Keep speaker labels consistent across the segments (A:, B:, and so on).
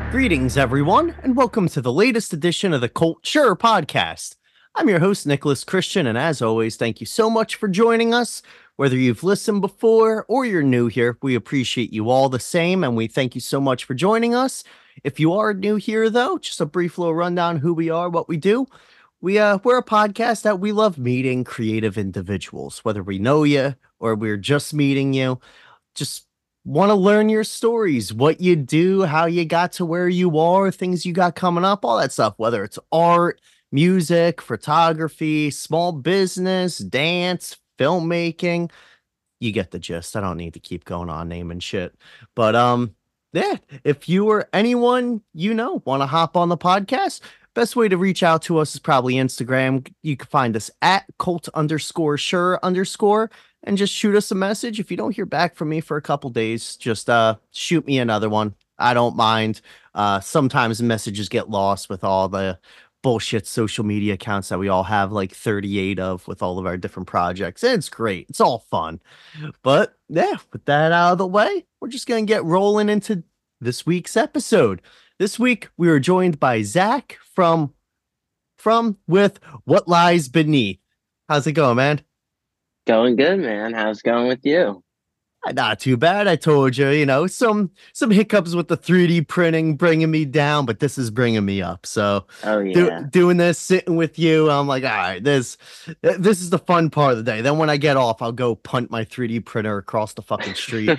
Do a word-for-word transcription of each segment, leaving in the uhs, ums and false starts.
A: Greetings, everyone, and welcome to the latest edition of the Culture Podcast. I'm your host, Nicholas Christian, and as always, thank you so much for joining us. Whether you've listened before or you're new here, we appreciate you all the same, and we thank you so much for joining us. If you are new here, though, just a brief little rundown who we are, what we do. We uh, we're a podcast that we love meeting creative individuals, whether we know you or we're just meeting you. Just want to learn your stories, what you do, how you got to where you are, things you got coming up, all that stuff, whether it's art, music, photography, small business, dance, filmmaking. You get the gist. I don't need to keep going on naming shit. But um, yeah, if you or anyone you know want to hop on the podcast, best way to reach out to us is probably Instagram. You can find us at cult underscore sure underscore and just shoot us a message. If you don't hear back from me for a couple days, just uh shoot me another one. I don't mind. Uh, sometimes messages get lost with all the bullshit social media accounts that we all have like thirty-eight of with all of our different projects. It's great. It's all fun. But yeah, with that out of the way, we're just going to get rolling into this week's episode. This week, we were joined by Zach from, from with What Lies Beneath. How's it going, man?
B: Going good, man. How's it going with you?
A: Not too bad. I told you, you know, some some hiccups with the three D printing bringing me down, but this is bringing me up. So,
B: Oh
A: do,
B: yeah.
A: doing this, sitting with you, I'm like, all right, this this is the fun part of the day. Then when I get off, I'll go punt my three D printer across the fucking street.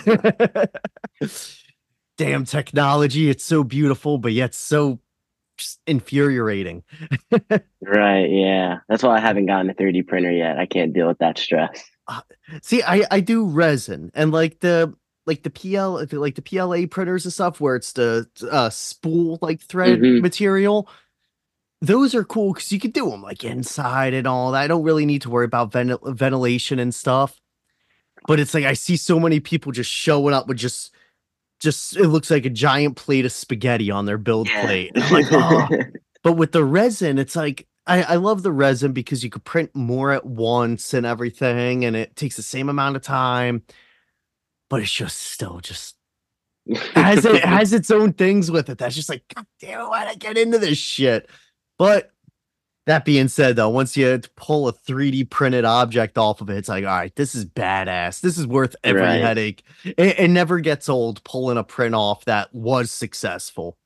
A: Damn technology, it's so beautiful, but yet so just infuriating.
B: Right, yeah. That's why I haven't gotten a three D printer yet. I can't deal with that stress.
A: Uh, see, I I do resin and like the like the P L like the P L A printers and stuff where it's the uh spool like thread
B: hmm
A: material. Those are cool because you can do them like inside and all that. I don't really need to worry about ven- ventilation and stuff. But it's like I see so many people just showing up with just just it looks like a giant plate of spaghetti on their build
B: Yeah.
A: plate. And I'm like, oh, but with the resin, it's like I, I love the resin because you could print more at once and everything, and it takes the same amount of time, but it's just still just has it has its own things with it. That's just like, God damn, why'd I get into this shit? But that being said, though, once you pull a three D printed object off of it, it's like, all right, this is badass. This is worth every
B: Right.
A: headache. It, it never gets old pulling a print off that was successful.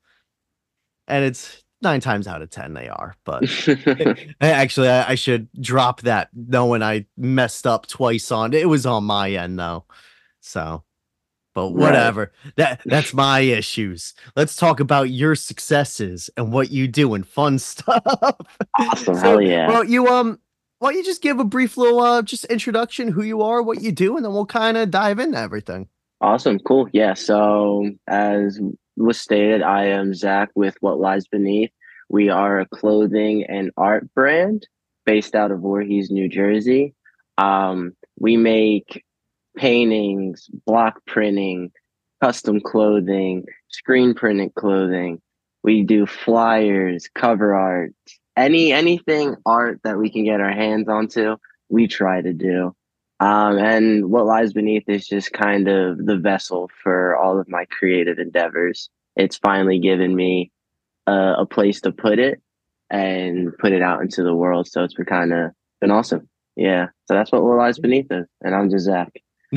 A: And it's nine times out of ten they are. But actually, I, I should drop that knowing I messed up twice on it. Was on my end, though. So, but
B: Right.
A: whatever. That that's my issues. Let's talk about your successes and what you do and fun stuff.
B: Awesome.
A: So,
B: Hell yeah.
A: well, you um, why don't you just give a brief little uh, just introduction, who you are, what you do, and then we'll kind of dive into everything.
B: Awesome. Cool. Yeah. So as was stated, I am Zach with What Lies Beneath. We are a clothing and art brand based out of Voorhees, New Jersey. Um, we make paintings, block printing, custom clothing, screen printed clothing. We do flyers, cover art, any anything art that we can get our hands onto, we try to do. Um, and what lies beneath is just kind of the vessel for all of my creative endeavors. It's finally given me a, a place to put it and put it out into the world. So it's been kind of been awesome. Yeah. So that's what, what lies beneath is. And I'm just Zach.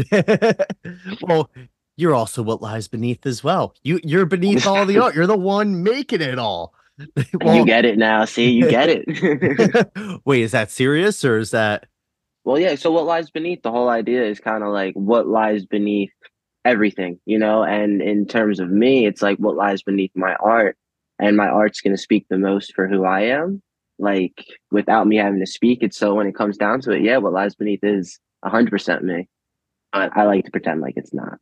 A: Well, you're also what lies beneath as well. You you're beneath all the art. You're the one making it all.
B: You
A: Well,
B: get it now. See, you get it.
A: wait, is that serious or is that
B: Well, yeah. So what lies beneath the whole idea is kind of like what lies beneath everything, you know? And in terms of me, it's like what lies beneath my art, and my art's going to speak the most for who I am. Like without me having to speak it. So when it comes down to it, yeah, what lies beneath is a hundred percent me. But I like to pretend like it's not.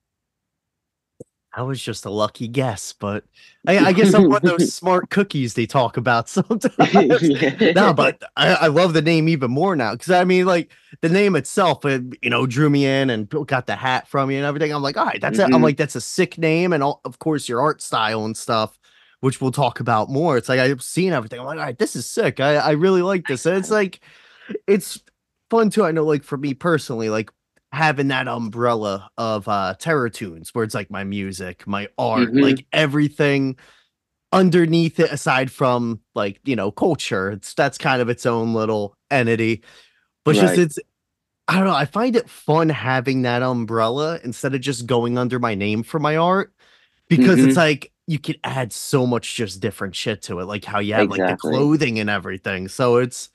A: I was just a lucky guess, but I, I guess I'm one of those smart cookies they talk about sometimes. No,
B: Yeah.
A: but I, I love the name even more now because I mean, like the name itself, it, you know, drew me in and got the hat from you and everything. I'm like, all right, that's a, I'm
B: hmm
A: like, that's a sick name, and all, of course your art style and stuff, which we'll talk about more. It's like I've seen everything. I'm like, all right, this is sick. I, I really like this,
B: Thanks,
A: and it's
B: man.
A: like, it's fun too. I know, like for me personally, like having that umbrella of uh Terror Tunes where it's like my music, my art,
B: Mm-hmm.
A: like everything underneath it aside from like, you know, culture. It's that's kind of its own little entity. But just
B: Right.
A: it's I don't know, I find it fun having that umbrella instead of just going under my name for my art because it's
B: Mm-hmm.
A: like you could add so much just different shit to it, like how you have like the
B: Exactly.
A: clothing and everything. So it's,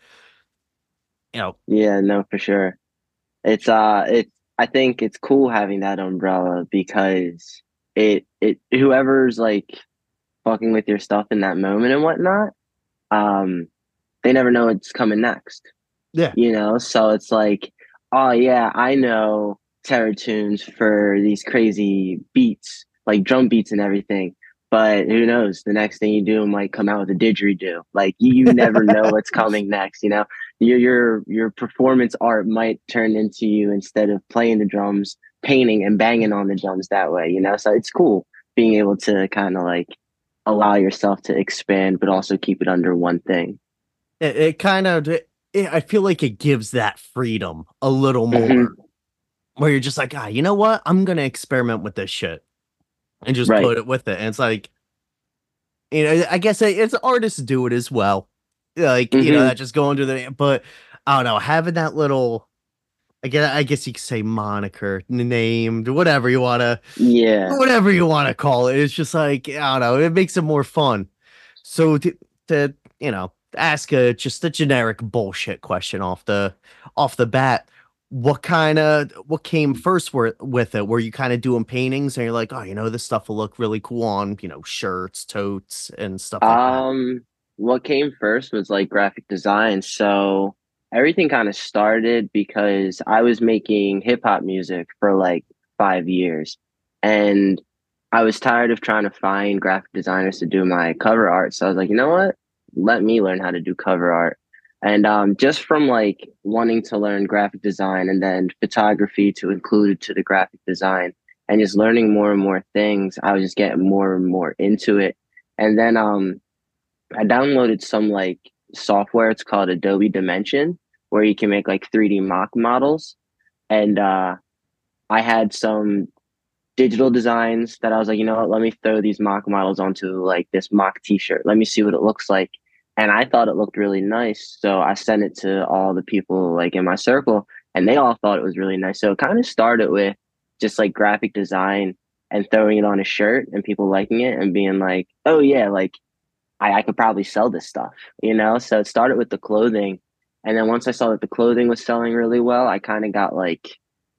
A: you know,
B: Yeah, no, for sure. It's uh it's I think it's cool having that umbrella because it it whoever's like fucking with your stuff in that moment and whatnot, um, they never know what's coming next.
A: yeah.
B: You know, so it's like, oh yeah, I know Terror Tunes for these crazy beats, like drum beats and everything. But who knows? The next thing you do might come out with a didgeridoo. Like you, you never know what's coming next. You know, your your your performance art might turn into you instead of playing the drums, painting and banging on the drums that way. You know, so it's cool being able to kind of like allow yourself to expand, but also keep it under one thing.
A: It, it kind of it, I feel like it gives that freedom a little more
B: Hmm.
A: where you're just like, ah, you know what? I'm gonna experiment with this shit and just
B: Right.
A: put it with it. And it's like, you know, I guess it, it's artists do it as well. Like, you know,
B: Hmm.
A: that just go under the but I don't know, having that little I guess I guess you could say moniker, named, whatever you wanna
B: Yeah.
A: whatever you wanna call it. It's just like, I don't know, it makes it more fun. So to, to you know, ask a just a generic bullshit question off the off the bat. What kind of what came first were, with it? Were you kind of doing paintings and you're like, oh, you know, this stuff will look really cool on, you know, shirts, totes, and stuff like that?
B: Um, what came first was like graphic design. So everything kind of started because I was making hip hop music for like five years. And I was tired of trying to find graphic designers to do my cover art. So I was like, you know what? Let me learn how to do cover art. And um, just from like wanting to learn graphic design and then photography to include to the graphic design and just learning more and more things, I was just getting more and more into it. And then um I downloaded some like software. It's called Adobe Dimension, where you can make like three D mock models. And uh I had some digital designs that I was like, you know what, let me throw these mock models onto like this mock t-shirt. Let me see what it looks like. And I thought it looked really nice. So I sent it to all the people like in my circle and they all thought it was really nice. So it kind of started with just like graphic design and throwing it on a shirt and people liking it and being like, oh yeah, like I, I could probably sell this stuff, you know? So it started with the clothing. And then once I saw that the clothing was selling really well, I kind of got like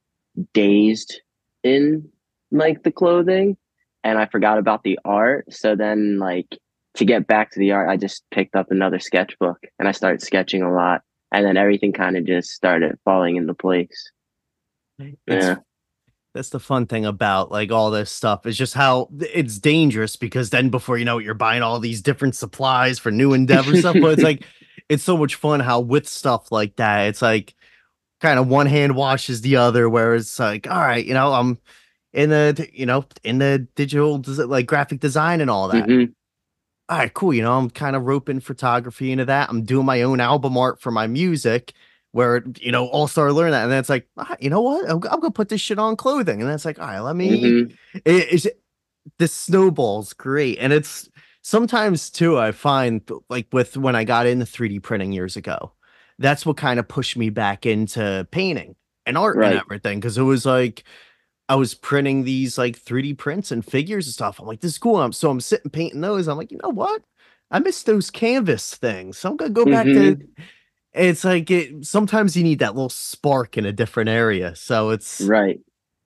B: dazed in like the clothing and I forgot about the art. So then like to get back to the art, I just picked up another sketchbook and I started sketching a lot. And then everything kind of just started falling into place.
A: It's
B: Yeah.
A: that's the fun thing about like all this stuff is just how it's dangerous because then before you know it, you're buying all these different supplies for new endeavor stuff. But it's like it's so much fun how with stuff like that, it's like kind of one hand washes the other, where it's like, all right, you know, I'm in the you know in the digital des- like graphic design and all that.
B: Hmm.
A: All right, cool. You know, I'm kind of roping photography into that. I'm doing my own album art for my music, where you know, all star learn that, and then it's like, ah, you know what? I'm, I'm gonna put this shit on clothing, and then it's like, all right, let me.
B: Hmm.
A: It, it's this snowball's great, and it's sometimes too. I find like with when I got into three D printing years ago, that's what kind of pushed me back into painting and art and
B: Right.
A: everything because it was like I was printing these like three D prints and figures and stuff. I'm like, this is cool. I'm so I'm sitting painting those. I'm like, you know what? I miss those canvas things. So I'm gonna go back to
B: Hmm.
A: it's like it sometimes you need that little spark in a different area. So it's
B: Right.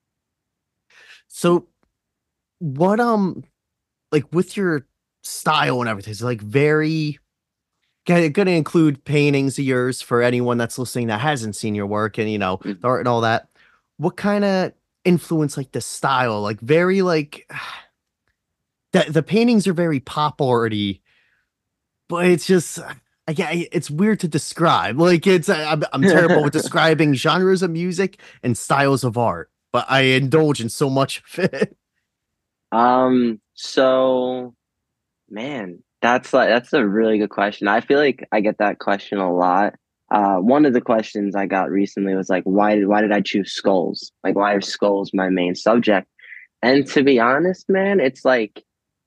A: so what um like with your style and everything, it's like very gonna, gonna include paintings of yours for anyone that's listening that hasn't seen your work and you know the art and all that. What kind of influence like the style? Like very like the the paintings are very pop arty, but it's just yeah, it's weird to describe. Like it's I'm, I'm terrible with describing genres of music and styles of art, but I indulge in so much of it.
B: um, so man, that's like that's a really good question. I feel like I get that question a lot. Uh, one of the questions I got recently was like, why did why did I choose skulls? Like, why are skulls my main subject? And to be honest, man, it's like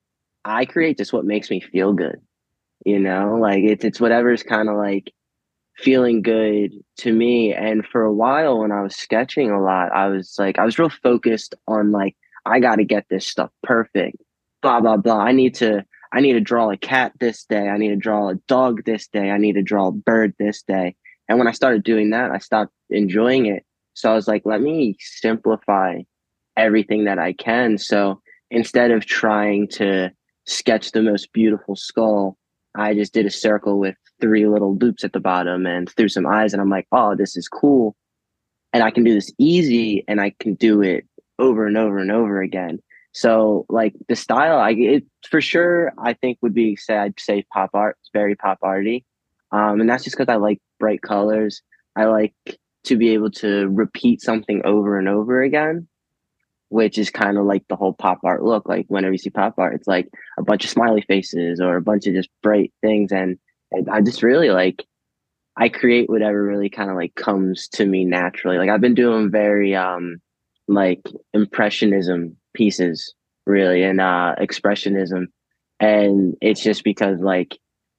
B: I create just what makes me feel good. You know, like it's it's whatever's kind of like feeling good to me. And for a while, when I was sketching a lot, I was like, I was real focused on like, I got to get this stuff perfect. Blah blah blah. I need to I need to draw a cat this day. I need to draw a dog this day. I need to draw a bird this day. And when I started doing that, I stopped enjoying it. So I was like, let me simplify everything that I can. So instead of trying to sketch the most beautiful skull, I just did a circle with three little loops at the bottom and threw some eyes. And I'm like, oh, this is cool. And I can do this easy and I can do it over and over and over again. So like the style, I it for sure I think would be say I'd say pop art. It's very pop arty. Um, and that's just because I like bright colors. I like to be able to repeat something over and over again, which is kind of like the whole pop art look. Like whenever you see pop art, it's like a bunch of smiley faces or a bunch of just bright things. And, and I just really like, I create whatever really kind of like comes to me naturally. Like I've been doing very, um, like impressionism pieces really and, uh, expressionism. And it's just because like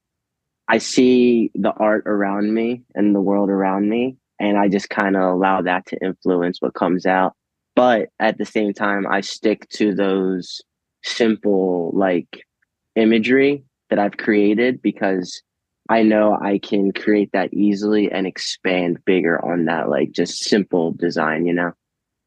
B: I see the art around me and the world around me, and I just kind of allow that to influence what comes out. But at the same time, I stick to those simple like imagery that I've created because I know I can create that easily and expand bigger on that like just simple design, you know?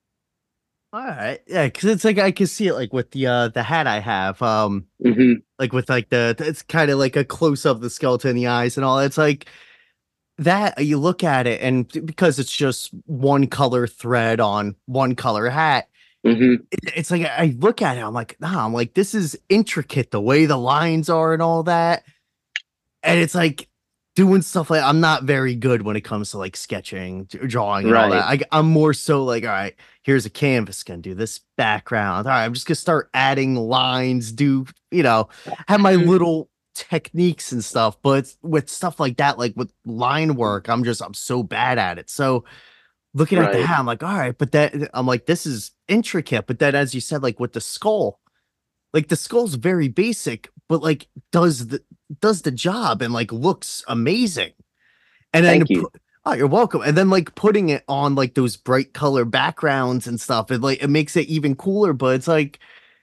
A: All right. Yeah, because it's like I can see it like with the uh the hat I have. Um
B: Hmm.
A: like with like the it's kind of like a close up of the skeleton, the eyes and all. It's like that you look at it and because it's just one color thread on one color hat,
B: Hmm.
A: it, it's like I look at it, I'm like, nah, I'm like, this is intricate the way the lines are and all that. And it's like doing stuff like I'm not very good when it comes to like sketching, d- drawing, and all that.
B: Right.
A: I, I'm more so like, all right, here's a canvas, gonna do this background. All right, I'm just gonna start adding lines, do you know, have my
B: Mhm.
A: little techniques and stuff. But with stuff like that, like with line work, I'm just I'm so bad at it. So looking at
B: Right.
A: that, I'm like, all right, but that I'm like, this is intricate. But then, as you said, like with the skull like the skull's very basic, but like does the does the job and like looks amazing. And then
B: Thank you.
A: pu- oh, you're welcome. And then like putting it on like those bright color backgrounds and stuff, it like it makes it even cooler. But it's like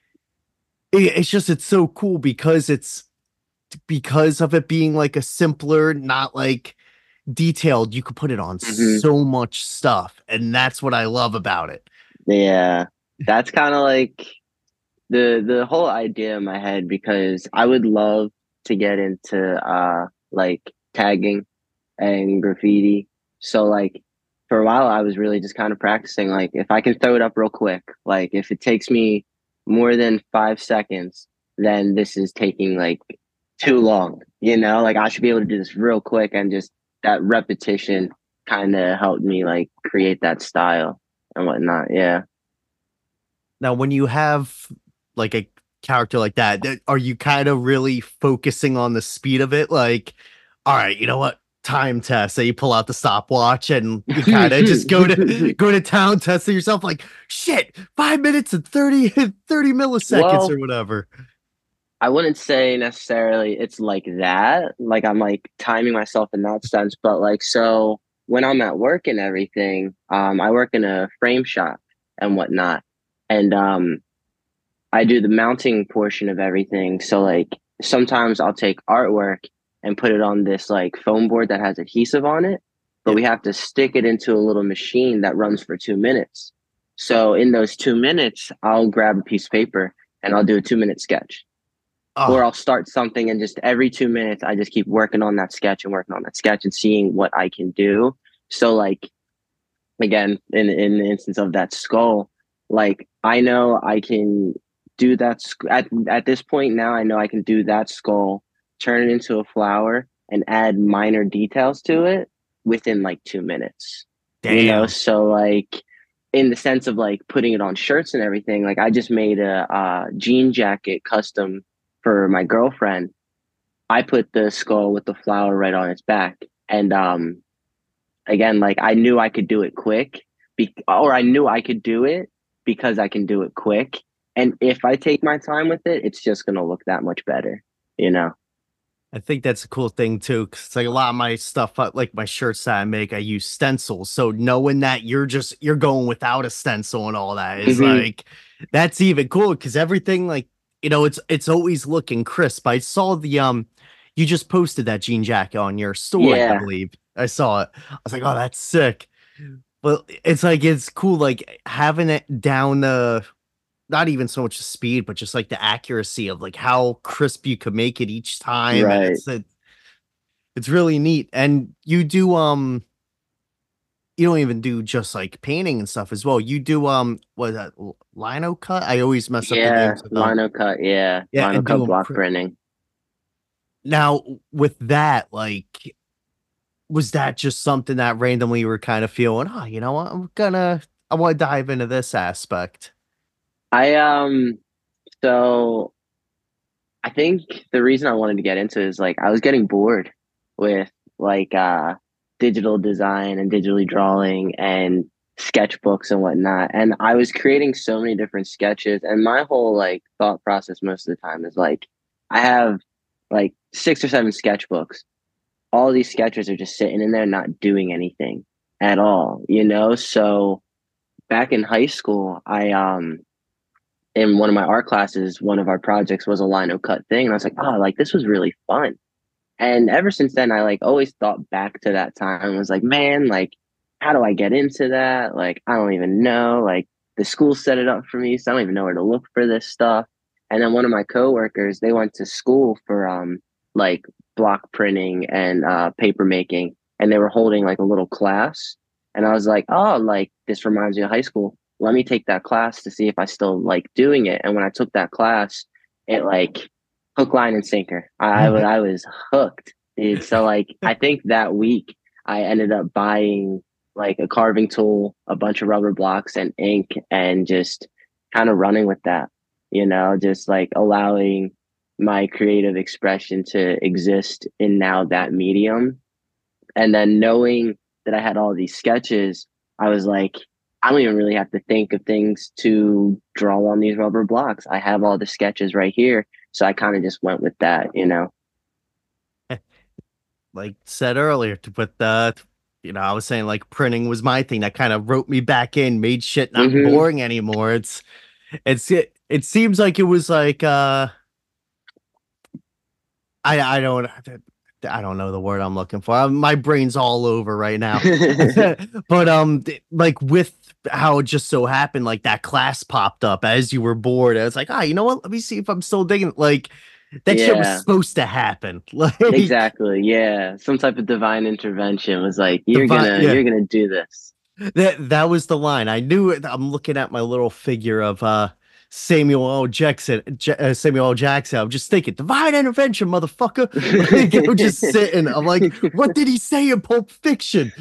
A: it- it's just it's so cool because it's because of it being like a simpler, not like detailed. You could put it on
B: Hmm.
A: so much stuff, and that's what I love about it.
B: Yeah. That's kind of like the the whole idea in my head because I would love to get into uh like tagging and graffiti. So like for a while I was really just kind of practicing like if I can throw it up real quick, like if it takes me more than five seconds, then this is taking like too long, you know? Like I should be able to do this real quick and just that repetition kind of helped me like create that style and whatnot. Yeah.
A: Now, when you have like a character like that, th- are you kind of really focusing on the speed of it? Like, all right, you know what? Time test. So you pull out the stopwatch and you kind of just go to go to town testing yourself. Like, shit, five minutes and thirty thirty milliseconds
B: Well,
A: or whatever.
B: I wouldn't say necessarily it's like that. Like I'm like timing myself in that sense, but like so when I'm at work and everything, um, I work in a frame shop and whatnot, and um, I do the mounting portion of everything. So like sometimes I'll take artwork and put it on this like foam board that has adhesive on it, but
A: Yeah.
B: we have to stick it into a little machine that runs for two minutes. So in those two minutes, I'll grab a piece of paper and I'll do a two minute sketch or
A: Oh,
B: I'll start something and just every two minutes I just keep working on that sketch and working on that sketch and seeing what I can do. So like again, in in the instance of that skull, like I know I can do that sc- at at this point now I know I can do that skull, turn it into a flower and add minor details to it within like two minutes. You know,
A: damn.
B: so like in the sense of like putting it on shirts and everything, like I just made a, uh jean jacket custom for my girlfriend. I put the skull with the flower right on its back, and um, again, like I knew I could do it quick, be- or I knew I could do it because I can do it quick. And if I take my time with it, it's just gonna look that much better, you know?
A: I think that's a cool thing too, because it's like a lot of my stuff, uh, like my shirts that I make, I use stencils. So knowing that you're just you're going without a stencil and all that is
B: Hmm.
A: like that's even cool because everything like you know it's it's always looking crisp. I saw the um you just posted that jean jacket on your story, I
B: Yeah,
A: believe. I saw it. I was like, oh, that's sick. But it's like it's cool, like having it down the not even so much the speed, but just like the accuracy of like how crisp you could make it each time, and
B: right.
A: it's it, it's really neat. And you do um you don't even do just like painting and stuff as well. You do um what is that l- lino cut? I always mess up the
B: Yeah,
A: names of them.
B: lino cut. Yeah,
A: Yeah,
B: lino
A: and do
B: cut
A: them.
B: block printing.
A: Now with that, like, was that just something that randomly you were kind of feeling? Oh, you know what? I'm gonna I want to dive into this aspect.
B: I um so I think the reason I wanted to get into it is like I was getting bored with like uh digital design and digitally drawing and sketchbooks and whatnot. And I was creating so many different sketches, and my whole like thought process most of the time is like I have like six or seven sketchbooks. All these sketches are just sitting in there not doing anything at all, you know? So back in high school, I um in one of my art classes, one of our projects was a lino cut thing. And I was like, oh, like this was really fun. And ever since then, I like always thought back to that time and was like, man, like, how do I get into that? Like, I don't even know. Like, the school set it up for me, so I don't even know where to look for this stuff. And then one of my coworkers, they went to school for um like block printing and uh paper making, and they were holding like a little class. And I was like, oh, like this reminds me of high school. Let me take that class to see if I still like doing it. And when I took that class, it like hook, line, and sinker. I, I was I was hooked, dude. So like I think that week I ended up buying like a carving tool, a bunch of rubber blocks and ink, and just kind of running with that, you know, just like allowing my creative expression to exist in now that medium. And then knowing that I had all these sketches, I was like, I don't even really have to think of things to draw on these rubber blocks. I have all the sketches right here. So I kind of just went with that, you know?
A: Like said earlier, to put the you know, I was saying like printing was my thing that kind of wrote me back in, made shit not
B: Hmm.
A: boring anymore. It's it's it, it seems like it was like uh I I don't I don't know the word I'm looking for. Uh, My brain's all over right now. But um th- like with how it just so happened like that class popped up as you were bored. I was like, "Ah, you know what? Let me see if I'm still digging it." Like that shit was
B: Yeah,
A: supposed to happen. Like
B: exactly. Yeah. Some type of divine intervention was like, you're
A: divine
B: gonna,
A: yeah.
B: you're gonna do this.
A: That that was the line. I knew it. I'm looking at my little figure of uh Samuel L. Jackson. J- uh, Samuel L. Jackson. I'm just thinking, divine intervention, motherfucker. Like I'm just sitting. I'm like, what did he say in Pulp Fiction?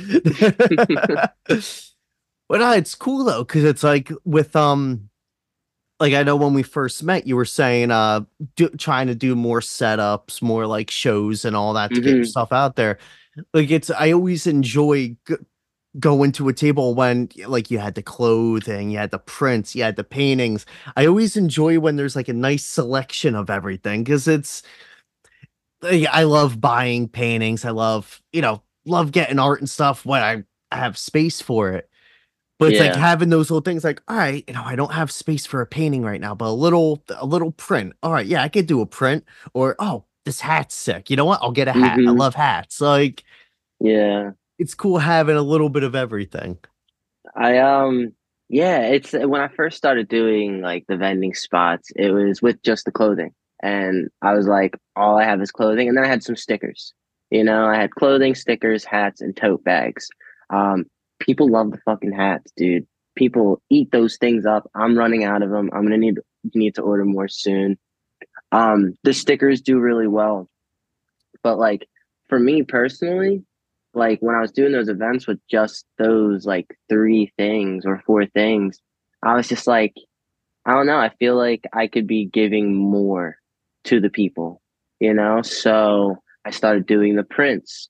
A: But uh, it's cool though, because it's like with um, like I know when we first met, you were saying uh, do, trying to do more setups, more like shows and all that to get
B: Hmm.
A: yourself out there. Like it's, I always enjoy g- go into a table when like you had the clothing, you had the prints, you had the paintings. I always enjoy when there's like a nice selection of everything because it's like, I love buying paintings. I love, you know, love getting art and stuff when I, I have space for it. But it's like
B: Yeah.
A: having those little things like, all right, you know, I don't have space for a painting right now, but a little a little print. All right, yeah, I could do a print. Or oh, this hat's sick. You know what? I'll get a hat. I
B: Hmm.
A: love hats. Like
B: Yeah.
A: it's cool having a little bit of everything.
B: I, um, yeah, it's when I first started doing like the vending spots, it was with just the clothing. And I was like, all I have is clothing. And then I had some stickers. You know, I had clothing, stickers, hats, and tote bags. Um, People love the fucking hats, dude. People eat those things up. I'm running out of them. I'm gonna need need to order more soon. Um, the stickers do really well, but like for me personally, like when I was doing those events with just those like three things or four things, I was just like, I don't know. I feel like I could be giving more to the people, you know? So I started doing the prints.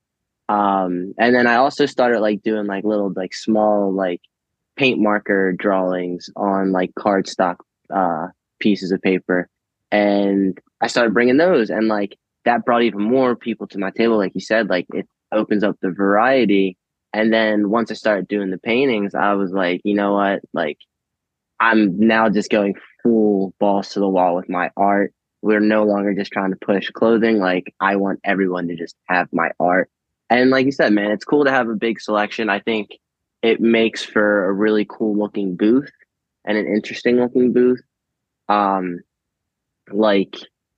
B: Um, and then I also started like doing like little like small like paint marker drawings on like cardstock uh, pieces of paper, and I started bringing those, and like that brought even more people to my table. Like you said, like it opens up the variety. And then once I started doing the paintings, I was like, you know what, like I'm now just going full balls to the wall with my art. We're no longer just trying to push clothing. Like I want everyone to just have my art. And like you said, man, it's cool to have a big selection. I think it makes for a really cool looking booth and an interesting looking booth. Um, like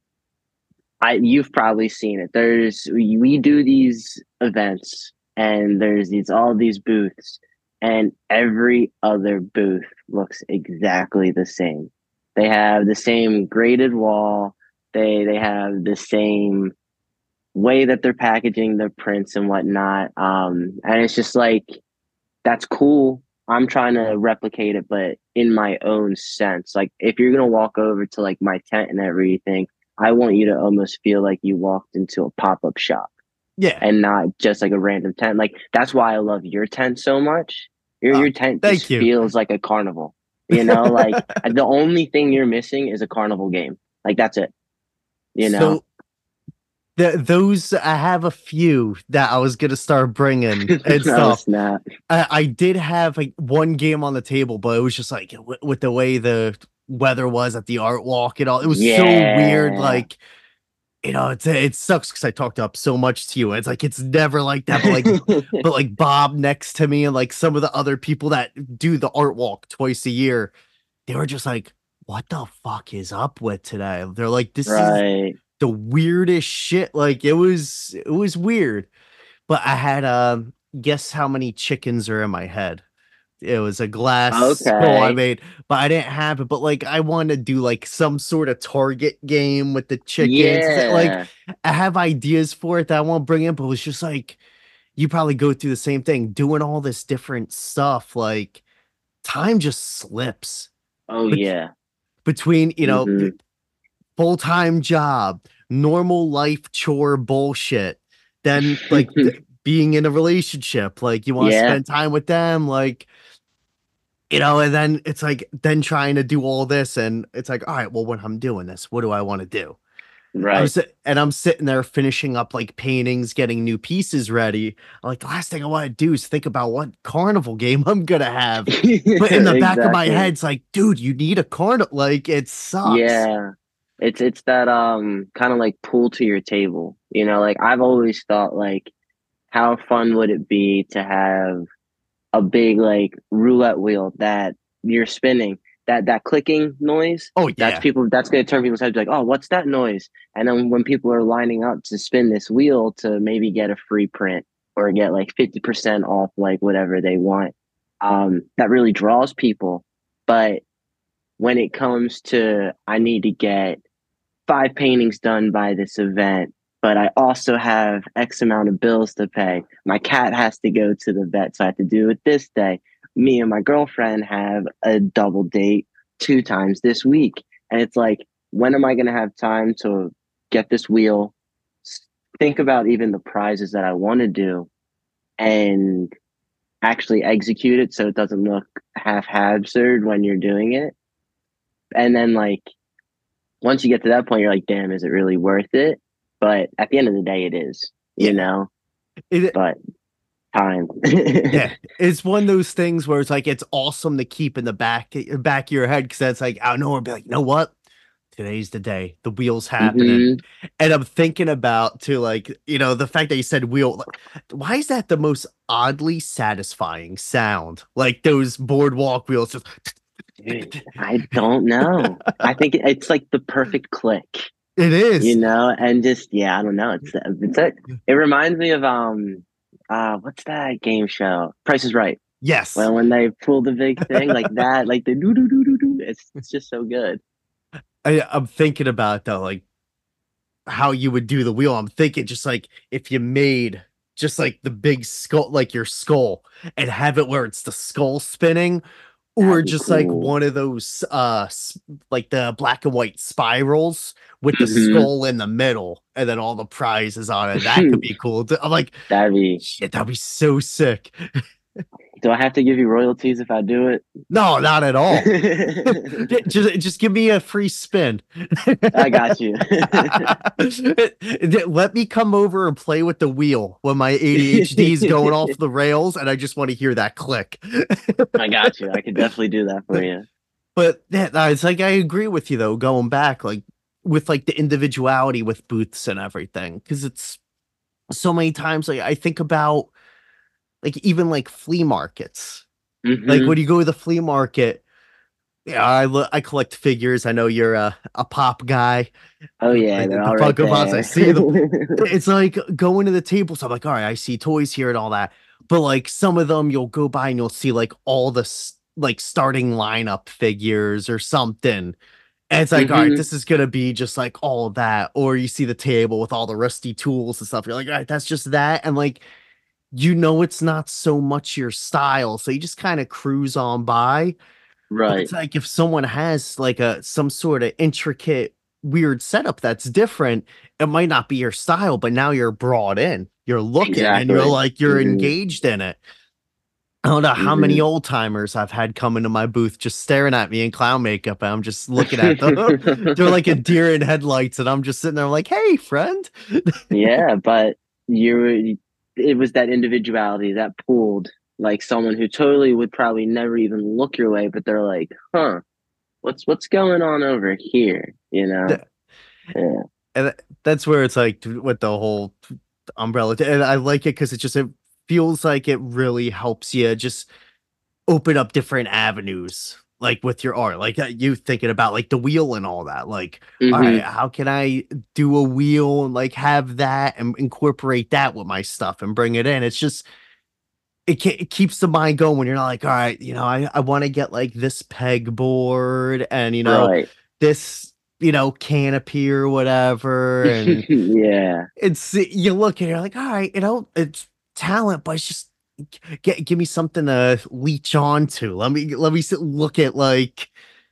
B: I, you've probably seen it. There's we, we do these events, and there's these all these booths, and every other booth looks exactly the same. They have the same graded wall. They they have the same way that they're packaging their prints and whatnot. Um, and it's just like that's cool. I'm trying to replicate it, but in my own sense. Like if you're gonna walk over to like my tent and everything, I want you to almost feel like you walked into a pop up shop
A: Yeah.
B: and not just like a random tent. Like that's why I love your tent so much. Your
A: Oh,
B: your tent just
A: thank you.
B: feels like a carnival. You know, like the only thing you're missing is a carnival game. Like that's it. You know.
A: So the, those I have a few that I was gonna start bringing and
B: Oh
A: stuff.
B: snap!
A: I, I did have like one game on the table, but it was just like w- with the way the weather was at the art walk and all, it was so weird.
B: Yeah.
A: Like, you know, it's it sucks because I talked up so much to you. And it's like it's never like that, but like but like Bob next to me and like some of the other people that do the art walk twice a year, they were just like, what the fuck is up with today? They're like, this is
B: Right.
A: the weirdest shit. Like it was it was weird. But I had um guess how many chickens are in my head. It was a glass skull I
B: Okay.
A: made, but I didn't have it. But like, I wanted to do like some sort of target game with the chickens. Is it, like,
B: Yeah.
A: I have ideas for it that I want to bring in, but it's just like you probably go through the same thing, doing all this different stuff. Like, time just slips.
B: Oh
A: But
B: yeah.
A: between you know
B: Mm-hmm.
A: full time job, normal life chore bullshit, then like th- being in a relationship, like you want to
B: Yeah.
A: spend time with them, like you know, and then it's like then trying to do all this, and it's like, all right, well, when I'm doing this, what do I want to do? I'm
B: Right.
A: sit- and I'm sitting there finishing up like paintings, getting new pieces ready. I'm like, the last thing I want to do is think about what carnival game I'm gonna have. But in the back of my head,
B: Exactly.
A: it's like, dude, you need a carnival. Like, it sucks.
B: Yeah. It's it's that um kind of like pull to your table. You know, like I've always thought like how fun would it be to have a big like roulette wheel that you're spinning, that that clicking noise,
A: Oh
B: that's
A: yeah,
B: people that's going to turn people's heads like, oh, what's that noise? And then when people are lining up to spin this wheel to maybe get a free print or get like fifty percent off like whatever they want, um that really draws people. But when it comes to I need to get five paintings done by this event, but I also have X amount of bills to pay. My cat has to go to the vet, so I have to do it this day. Me and my girlfriend have a double date two times this week. And it's like, when am I going to have time to get this wheel, think about even the prizes that I want to do, and actually execute it so it doesn't look half-hazard when you're doing it? And then, like, once you get to that point, you're like, damn, is it really worth it? But at the end of the day, it is, you
A: yeah.
B: know,
A: It,
B: but time.
A: yeah, it's one of those things where it's like it's awesome to keep in the back back of your head because that's like I know, be like, you know what? Today's the day. The wheel's happening.
B: hmm
A: And I'm thinking about to like, you know, the fact that you said wheel, like, why is that the most oddly satisfying sound? Like those boardwalk wheels just
B: Dude, I don't know. I think it's like the perfect click,
A: it
B: you
A: is.
B: know, and just, yeah, I don't know. It's, it's a, it reminds me of, um, uh, what's that game show? Price is Right.
A: Yes.
B: Well, when they pull the big thing like that, like the doo doo doo doo doo, it's, it's just so good.
A: I, I'm thinking about though, like how you would do the wheel. I'm thinking just like if you made just like the big skull, like your skull, and have it where it's the skull spinning, Or
B: That'd be
A: just like
B: cool.
A: one of those uh s- like the black and white spirals with the
B: Hmm.
A: skull in the middle and then all the prizes on it. That could be cool. too. I'm like,
B: That'd be.
A: shit, that'd be so sick.
B: Do I have to give you royalties if I do
A: No, not at all.
B: it?
A: just just give me a free spin.
B: I got you.
A: Let me come over and play with the wheel when my A D H D is going off the rails and I just want to hear that click.
B: I got you. I could definitely do that for you.
A: But yeah, no, it's like I agree with you though, going back, like with like the individuality with booths and everything. Cause it's so many times like I think about like even like flea markets. Like
B: Hmm.
A: when you go to the flea market, yeah, I lo- I collect figures. I know you're a, a pop guy.
B: Oh yeah,
A: Like the,
B: they're
A: the
B: all right
A: Funko Pops, I
B: there.
A: see them. It's like going to the table. So I'm like, all right, I see toys here and all that. But like some of them, you'll go by and you'll see like all the s- like starting lineup figures or something. And it's like, all right,
B: Hmm.
A: this is gonna be just like all of that. Or you see the table with all the rusty tools and stuff. You're like, all right, that's just that. And like, you know, it's not so much your style. So you just kind of cruise on by. But
B: Right.
A: it's like if someone has like a some sort of intricate, weird setup that's different, it might not be your style, but now you're brought in. You're looking and you're
B: Exactly.
A: like you're
B: Hmm.
A: engaged in it. I don't know how many
B: Hmm.
A: old timers I've had come into my booth just staring at me in clown makeup, and I'm just looking at them. They're like a deer in headlights, and I'm just sitting there like, "Hey, friend."
B: Yeah, but you it was that individuality that pulled like someone who totally would probably never even look your way, but they're like, huh, what's what's going on over here? You know?
A: Th-
B: Yeah.
A: And th- that's where it's like with the whole umbrella, and I like it because it just it feels like it really helps you just open up different avenues like with your art, like uh, you thinking about like the wheel and all that, like all right,
B: Hmm.
A: how can I do a wheel and like have that and incorporate that with my stuff and bring it in. It's just it, ke- it keeps the mind going when you're not like, all right, you know, i, I want to get like this pegboard and you know
B: Right.
A: this, you know, canopy or whatever. And
B: Yeah.
A: it's you look and you're like, all right, you know, it's talent, but it's just get give me something to leech onto. Let me let me sit, look at like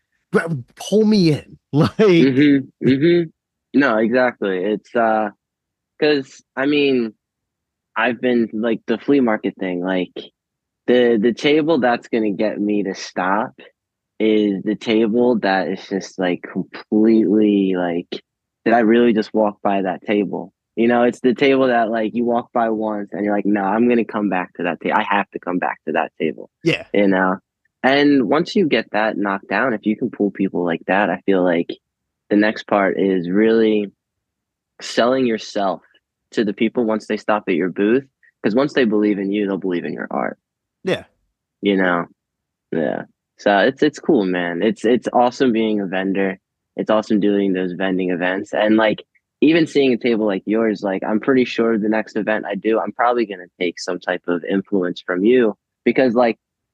A: pull me in. Like
B: Hmm. Hmm. No, exactly. It's uh because I mean, I've been like the flea market thing, like the the table that's gonna get me to stop is the table that is just like completely like did I really just walk by that table? You know, it's the table that like you walk by once and you're like, no, I'm gonna come back to that table. I have to come back to that table.
A: yeah,
B: You know? And once you get that knocked down, if you can pull people like that, I feel like the next part is really selling yourself to the people once they stop at your booth. Because once they believe in you, they'll believe in your art.
A: yeah.
B: You know? Yeah. So it's it's cool, man. It's it's awesome being a vendor. It's awesome doing those vending events. And like even seeing a table like yours, like I'm pretty sure the next event I do, I'm probably gonna take some type of influence from you because like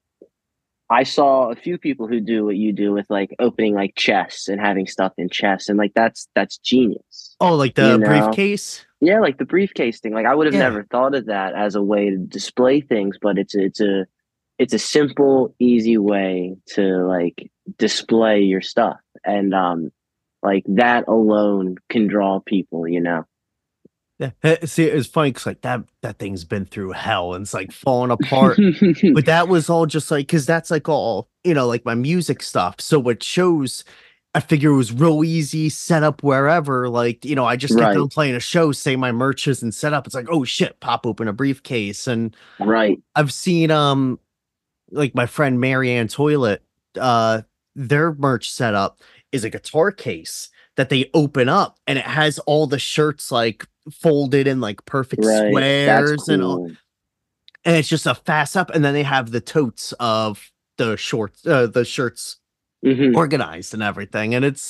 B: I saw a few people who do what you do with like opening like chests and having stuff in chests and like that's that's genius.
A: Oh, like
B: You
A: the
B: know?
A: briefcase.
B: Yeah, like the briefcase thing. Like I would have
A: Yeah.
B: never thought of that as a way to display things, but it's it's a it's a simple, easy way to like display your stuff. And um like that alone can draw people, you know.
A: Yeah. Eh, see, it's funny because like that that thing's been through hell and it's like falling apart. But that was all just like because that's like all, you know, like my music stuff. So what shows, I figure it was real easy set up wherever. Like, you know, I just get
B: Right,
A: done playing a show, say my merch isn't set up. It's like, oh shit, pop open a briefcase. And
B: right.
A: I've seen um like my friend Marianne Toilet, uh, their merch setup is a guitar case that they open up and it has all the shirts like folded in like perfect
B: Right. That's
A: squares and all,
B: cool.
A: and it's just a fast up, and then they have the totes of the shorts, uh, the shirts
B: Hmm.
A: organized and everything. And it's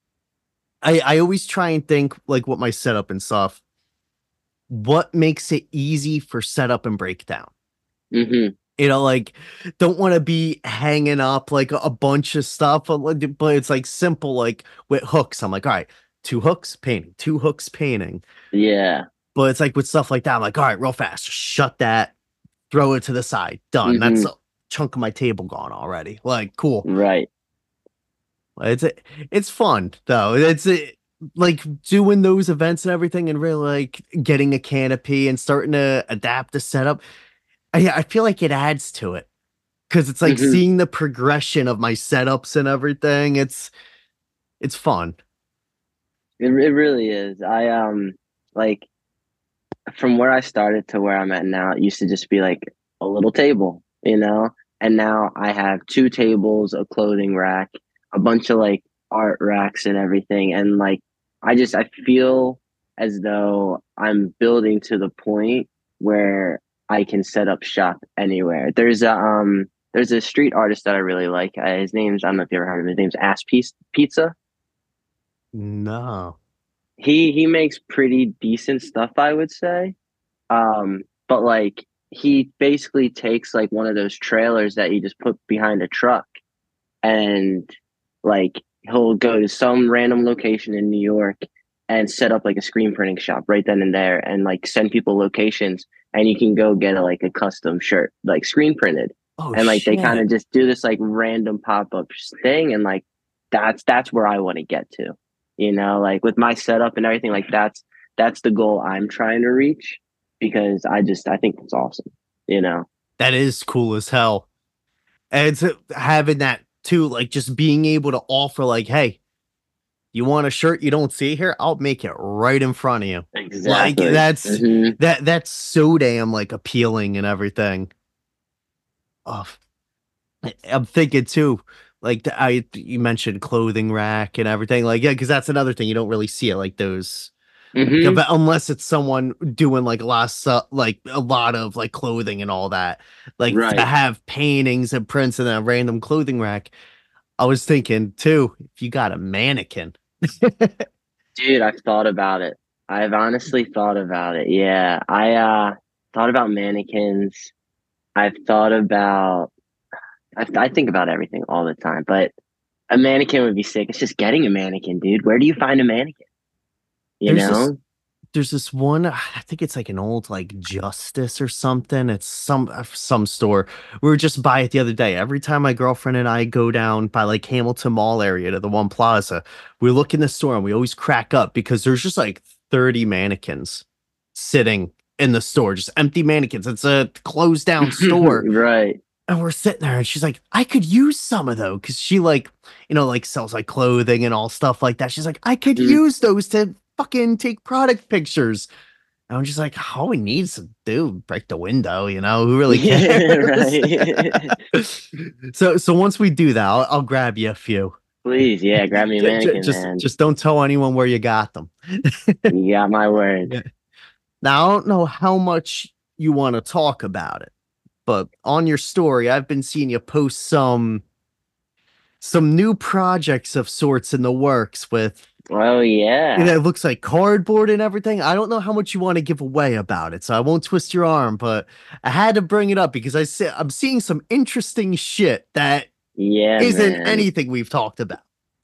A: I I always try and think like what my setup and stuff. What makes it easy for setup and breakdown?
B: Hmm.
A: You know, like don't want to be hanging up like a bunch of stuff, but like- but it's like simple, like with hooks. I'm like, all right, two hooks painting, two hooks painting.
B: Yeah.
A: But it's like with stuff like that, I'm like, all right, real fast, just shut that, throw it to the side, done. That's
B: Hmm.
A: chunk of my table gone already. Like, cool.
B: Right.
A: It's it's fun though. It's uh, like doing those events and everything, and really like getting a canopy and starting to adapt the setup. I I feel like it adds to it because it's like
B: Hmm.
A: seeing the progression of my setups and everything. It's it's fun.
B: It, it really is. I um like from where I started to where I'm at now, it used to just be like a little table, you know? And now I have two tables, a clothing rack, a bunch of like art racks and everything. And like, I just, I feel as though I'm building to the point where I can set up shop anywhere. There's a, um, there's a street artist that I really like. Uh, his name's, I don't know if you ever heard of him. His name's Ass Piece Pizza.
A: No.
B: He, he makes pretty decent stuff, I would say. Um, but like he basically takes like one of those trailers that you just put behind a truck and like he'll go to some random location in New York and set up like a screen printing shop right then and there and like send people locations and you can go get a, like a custom shirt like screen printed
A: Oh
B: and like they kind
A: shit.
B: of just do this like random pop-up thing and like that's that's where I want to get to, you know, like with my setup and everything like that's that's the goal I'm trying to reach because I just I think it's awesome, you know.
A: That is cool as hell. And it's uh, having that too, like just being able to offer, like, hey, you want a shirt you don't see here? I'll make it right in front of you. Like
B: Exactly.
A: that's
B: Hmm.
A: that that's so damn like appealing and everything. Oh, I'm thinking too, like the, I you mentioned clothing rack and everything. Like, yeah, because that's another thing you don't really see it like those. Like,
B: Hmm.
A: about, unless it's someone doing like a lot of su- like a lot of like clothing and all that. Like to
B: Right.
A: have paintings and prints in a random clothing rack. I was thinking too, if you got a mannequin.
B: Dude, I've thought about it. I've honestly thought about it. Yeah. I uh thought about mannequins. I've thought about I, I think about everything all the time, but a mannequin would be sick. It's just getting a mannequin, dude. Where do you find a mannequin? You
A: There's this
B: know?
A: there's this one, I think it's like an old like Justice or something. It's some uh, some store. We were just by it the other day. Every time my girlfriend and I go down by like Hamilton Mall area to the one plaza, we look in the store and we always crack up because there's just like thirty mannequins sitting in the store, just empty mannequins. It's a closed down store.
B: Right.
A: And we're sitting there and she's like, I could use some of those because she like, you know, like sells like clothing and all stuff like that. She's like, I could
B: Hmm.
A: use those to fucking take product pictures. And I'm just like, all we need is to do break the window, you know, who really
B: Yeah,
A: cares?
B: right.
A: so so once we do that, I'll, I'll grab you a few.
B: Please, yeah, grab me a
A: J- j-
B: mannequin,
A: just
B: man.
A: just don't tell anyone where you got them.
B: You got my word.
A: Yeah. Now I don't know how much you want to talk about it, but on your story, I've been seeing you post some some new projects of sorts in the works with
B: Oh
A: and
B: yeah.
A: it looks like cardboard and everything. I don't know how much you want to give away about it, so I won't twist your arm, but I had to bring it up because I see, I'm seeing some interesting shit that
B: Yeah,
A: isn't
B: man.
A: anything we've talked about.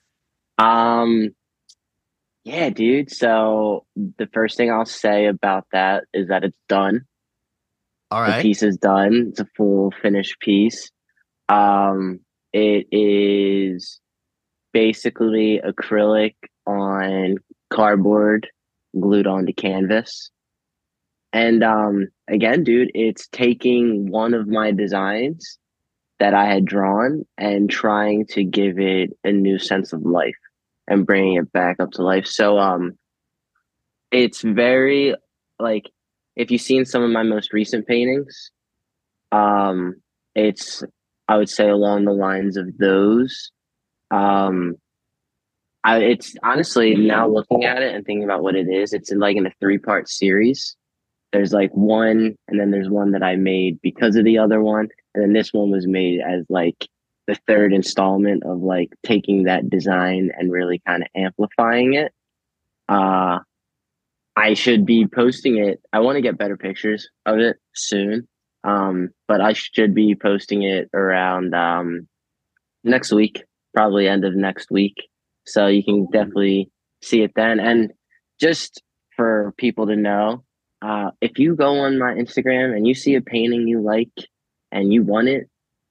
B: Um, yeah, dude. So the first thing I'll say about that is that it's done.
A: All
B: The
A: right.
B: piece is done. It's a full finished piece. Um, it is basically acrylic on cardboard glued onto canvas. And um, again, dude, it's taking one of my designs that I had drawn and trying to give it a new sense of life and bringing it back up to life. So um, it's very like if you've seen some of my most recent paintings, um, it's I would say along the lines of those. Um, I, it's honestly now looking at it and thinking about what it is. It's in like in a three part series. There's like one, and then there's one that I made because of the other one, and then this one was made as like the third installment of like taking that design and really kind of amplifying it. Uh, I should be posting it. I want to get better pictures of it soon. Um, but I should be posting it around um next week, probably end of next week. So you can definitely see it then. And just for people to know, uh, if you go on my Instagram and you see a painting you like and you want it,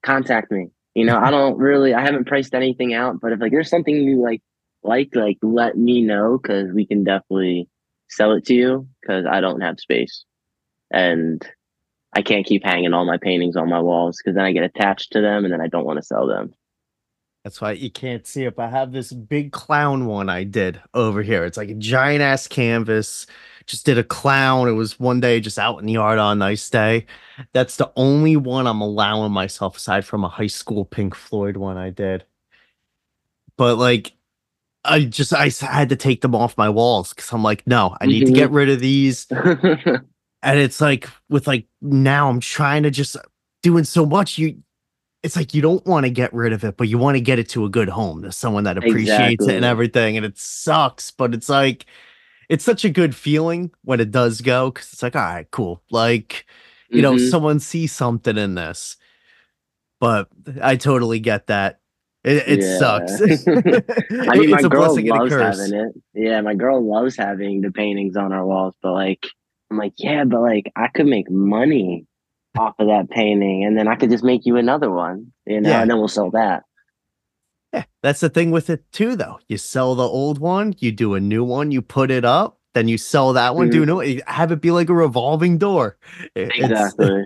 B: contact me. You know, I don't really, I haven't priced anything out, but if like there's something you like, like, like let me know because we can definitely sell it to you because I don't have space and I can't keep hanging all my paintings on my walls because then I get attached to them and then I don't want to sell them.
A: That's why you can't see it. But I have this big clown one I did over here. It's like a giant ass canvas. Just did a clown. It was one day just out in the yard on a nice day. That's the only one I'm allowing myself aside from a high school Pink Floyd one I did. But like, I just I s- had to take them off my walls because I'm like, no, I need to get
B: Hmm.
A: rid of these. And it's like with like now I'm trying to just doing so much. You it's like you don't want to get rid of it, but you want to get it to a good home, to someone that appreciates it and
B: Exactly.
A: everything. And it sucks, but it's like it's such a good feeling when it does go because it's like, all right, cool. Like, you know,
B: Hmm.
A: someone sees something in this, but I totally get that. It, it
B: Yeah.
A: sucks. It-
B: I mean, my
A: it's a
B: girl
A: blessing and a
B: loves
A: curse.
B: having it. Yeah, my girl loves having the paintings on our walls, but like, I'm like, yeah, but like, I could make money off of that painting, and then I could just make you another one, you know,
A: Yeah.
B: and then we'll sell that.
A: Yeah. That's the thing with it too, though. You sell the old one, you do a new one, you put it up, then you sell that one, do
B: Hmm.
A: a new have it be like a revolving door. It- It's
B: Exactly.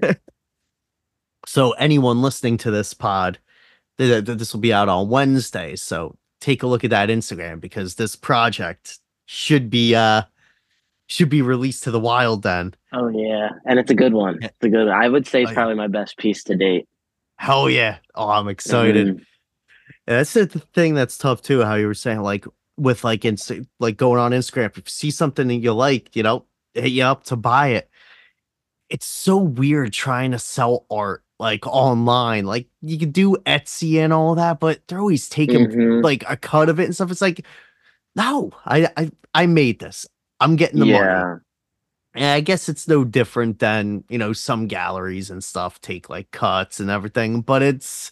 A: so anyone listening to this pod, th- th- this will be out on Wednesday. So take a look at that Instagram because this project should be uh should be released to the wild then.
B: Oh yeah, and it's a good one.
A: Yeah.
B: It's a good. I would say
A: Oh
B: it's
A: yeah.
B: probably my best piece to date.
A: Hell yeah. Oh, I'm excited.
B: Hmm.
A: Yeah, that's the thing that's tough too, how you were saying, like with like Insta like going on Instagram, if you see something that you like, you know, hit you up to buy it. It's so weird trying to sell art like online. Like you can do Etsy and all that, but they're always taking
B: Hmm.
A: like a cut of it and stuff. It's like, no, I I I made this. I'm getting the money.
B: Yeah.
A: And I guess it's no different than, you know, some galleries and stuff take like cuts and everything, but it's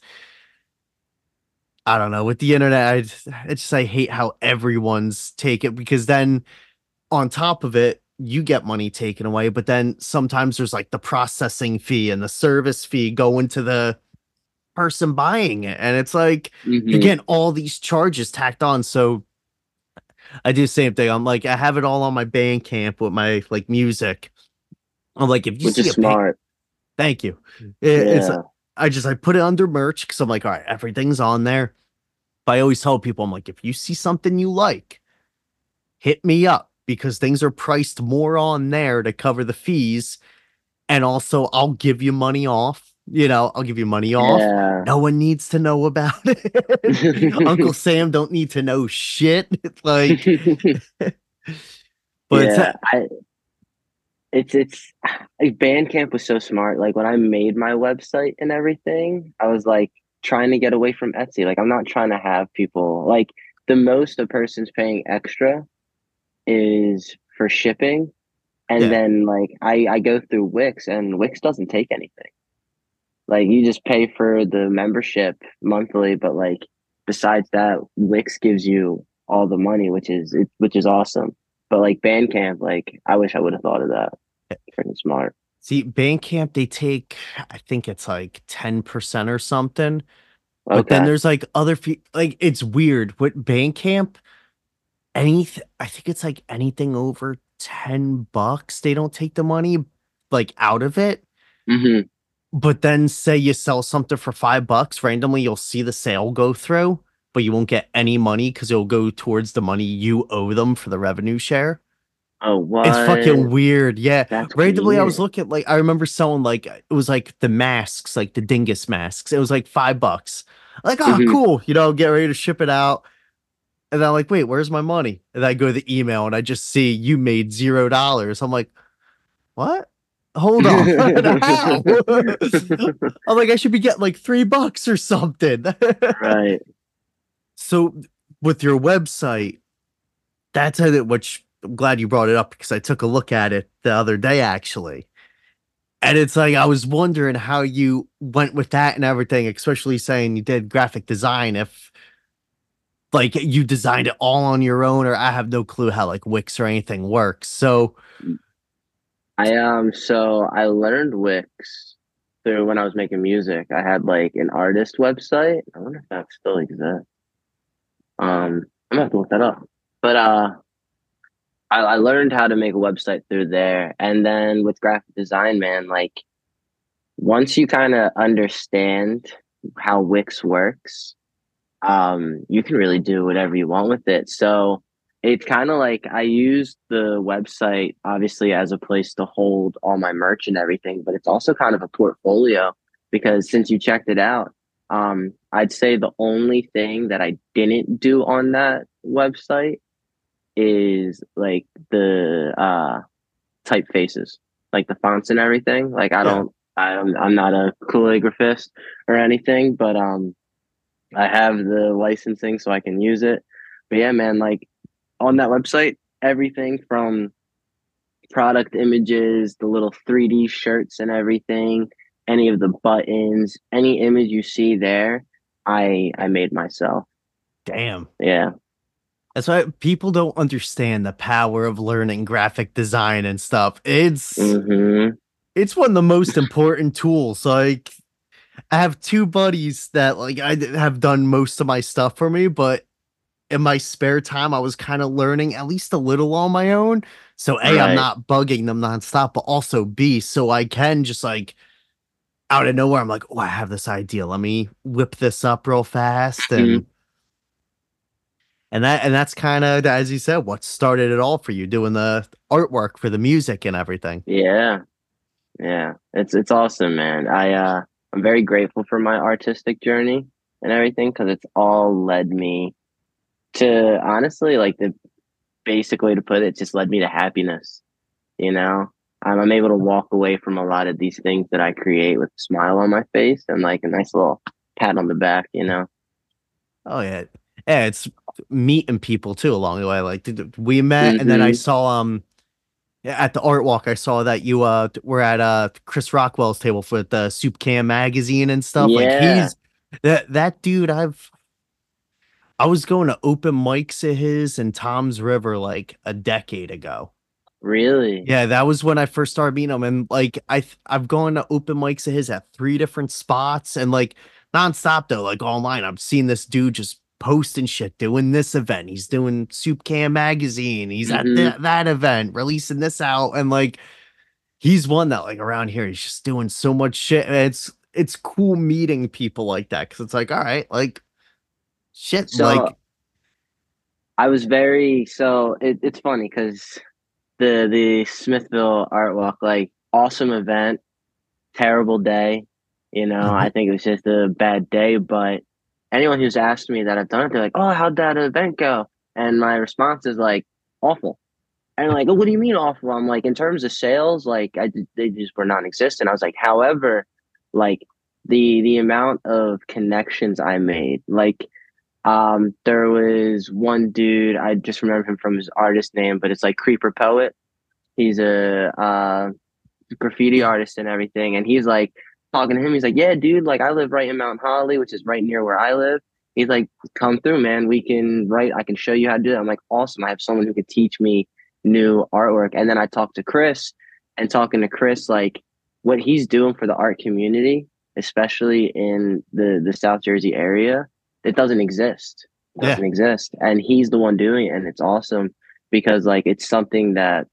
A: I don't know, with the internet, I just, it's just I hate how everyone's take it because then on top of it, you get money taken away, but then sometimes there's like the processing fee and the service fee going to the person buying it. And it's like you're
B: Hmm.
A: getting all these charges tacked on. So I do the same thing. I'm like, I have it all on my Bandcamp with my like music. I'm like, if you
B: Which
A: see
B: is
A: a pay,
B: smart.
A: thank you. It, it's
B: Yeah.
A: I just I put it under merch because I'm like, all right, everything's on there. But I always tell people, I'm like, if you see something you like, hit me up because things are priced more on there to cover the fees. And also, I'll give you money off. You know, I'll give you money off.
B: Yeah.
A: No one needs to know about it. Uncle Sam don't need to know shit. Like, but it's
B: Yeah. I it's it's like Bandcamp was so smart. Like when I made my website and everything, I was like trying to get away from Etsy. Like I'm not trying to have people like the most a person's paying extra is for shipping. And
A: yeah,
B: then like I, I go through Wix and Wix doesn't take anything. Like you just pay for the membership monthly, but like besides that, Wix gives you all the money, which is it, which is awesome. But like Bandcamp, like I wish I would have thought of that. Pretty smart.
A: see, Bandcamp, they take, I think it's like ten percent or something. But then
B: Okay.
A: there's like other, fee- like, it's weird. With Bandcamp, anything, I think it's like anything over ten bucks, they don't take the money like out of it.
B: Hmm.
A: But then say you sell something for five bucks, randomly you'll see the sale go through, but you won't get any money because it'll go towards the money you owe them for the revenue share.
B: Oh,
A: It's fucking
B: what?
A: weird. Yeah.
B: That's
A: Randomly, I was
B: weird.
A: looking like I remember selling like it was like the masks, like the dingus masks. It was like five bucks. Like, oh,
B: Hmm.
A: cool. You know, get ready to ship it out. And then I'm like, wait, where's my money? And then I go to the email and I just see you made zero dollars. I'm like, what? Hold on. How? I'm like, I should be getting like three bucks or something.
B: Right.
A: So with your website, that's it, which I'm glad you brought it up because I took a look at it the other day actually. And it's like I was wondering how you went with that and everything, especially saying you did graphic design. If like you designed it all on your own, or I have no clue how like Wix or anything works. So
B: I um so I learned Wix through when I was making music. I had like an artist website. I wonder if that still exists. Um, I'm gonna have to look that up. But uh, I, I learned how to make a website through there, and then with graphic design, man, like once you kind of understand how Wix works, um, you can really do whatever you want with it. So it's kind of like I use the website obviously as a place to hold all my merch and everything, but it's also kind of a portfolio because since you checked it out, um, I'd say the only thing that I didn't do on that website is like the uh typefaces, like the fonts and everything. Like I
A: Yeah.
B: don't, I'm I'm not a calligraphist or anything, but um I have the licensing so I can use it. But yeah, man, like on that website, everything from product images, the little three D shirts and everything, any of the buttons, any image you see there, I I made myself.
A: Damn.
B: Yeah.
A: That's why people don't understand the power of learning graphic design and stuff. It's
B: Mm-hmm.
A: it's one of the most important tools. Like I have two buddies that like I d- have done most of my stuff for me, but in my spare time, I was kind of learning at least a little on my own. So A, I'm
B: Right.
A: not bugging them nonstop, but also B, so I can just like out of nowhere, I'm like, oh, I have this idea. Let me whip this up real fast.
B: Mm,
A: And and that and that's kind of as you said, what started it all for you doing the artwork for the music and everything.
B: yeah. Yeah. It's it's awesome, man. I uh I'm very grateful for my artistic journey and everything because it's all led me to honestly like the basic way to put it, just led me to happiness. You know, I'm, I'm able to walk away from a lot of these things that I create with a smile on my face and like a nice little pat on the back. You know.
A: Oh yeah. Yeah, it's meeting people too along the way. Like did- we met and then I
B: Mm-hmm.
A: saw um yeah, at the art walk, I saw that you uh were at uh Chris Rockwell's table for the Soup Can magazine and stuff. Like
B: Yeah.
A: he's that that dude. I've I was going to open mics of his and Tom's River like a decade ago.
B: Really.
A: Yeah, that was when I first started meeting him, and like I th- I've gone to open mics of his at three different spots, and like nonstop though, like online, I've seen this dude just posting shit, doing this event. He's doing Soup Can magazine. He's at
B: Mm-hmm.
A: th- that event, releasing this out, and like he's one that like around here he's just doing so much shit and it's it's cool meeting people like that because it's like all right like shit
B: So
A: like
B: I was very so it, it's funny because the the Smithville Art Walk, like awesome event, terrible day. You know, I
A: Mhm.
B: think it was just a bad day. But anyone who's asked me that I've done it, they're like, "Oh, how'd that event go?" And my response is like, "Awful." And like, "Oh, what do you mean awful?" I'm like, in terms of sales, like I they just were non-existent. I was like, however, like the the amount of connections I made, like um, there was one dude I just remember him from his artist name, but it's like Creeper Poet. He's a uh graffiti
A: Yeah,
B: artist and everything. And he's like talking to him. He's like, yeah, dude, like I live right in Mount Holly, which is right near where I live. He's like, come through, man. We can write. I can show you how to do it. I'm like, awesome. I have someone who could teach me new artwork. And then I talked to Chris and talking to Chris, like what he's doing for the art community, especially in the, the South Jersey area, it doesn't exist. It
A: yeah,
B: doesn't exist. And he's the one doing it. And it's awesome because like it's something that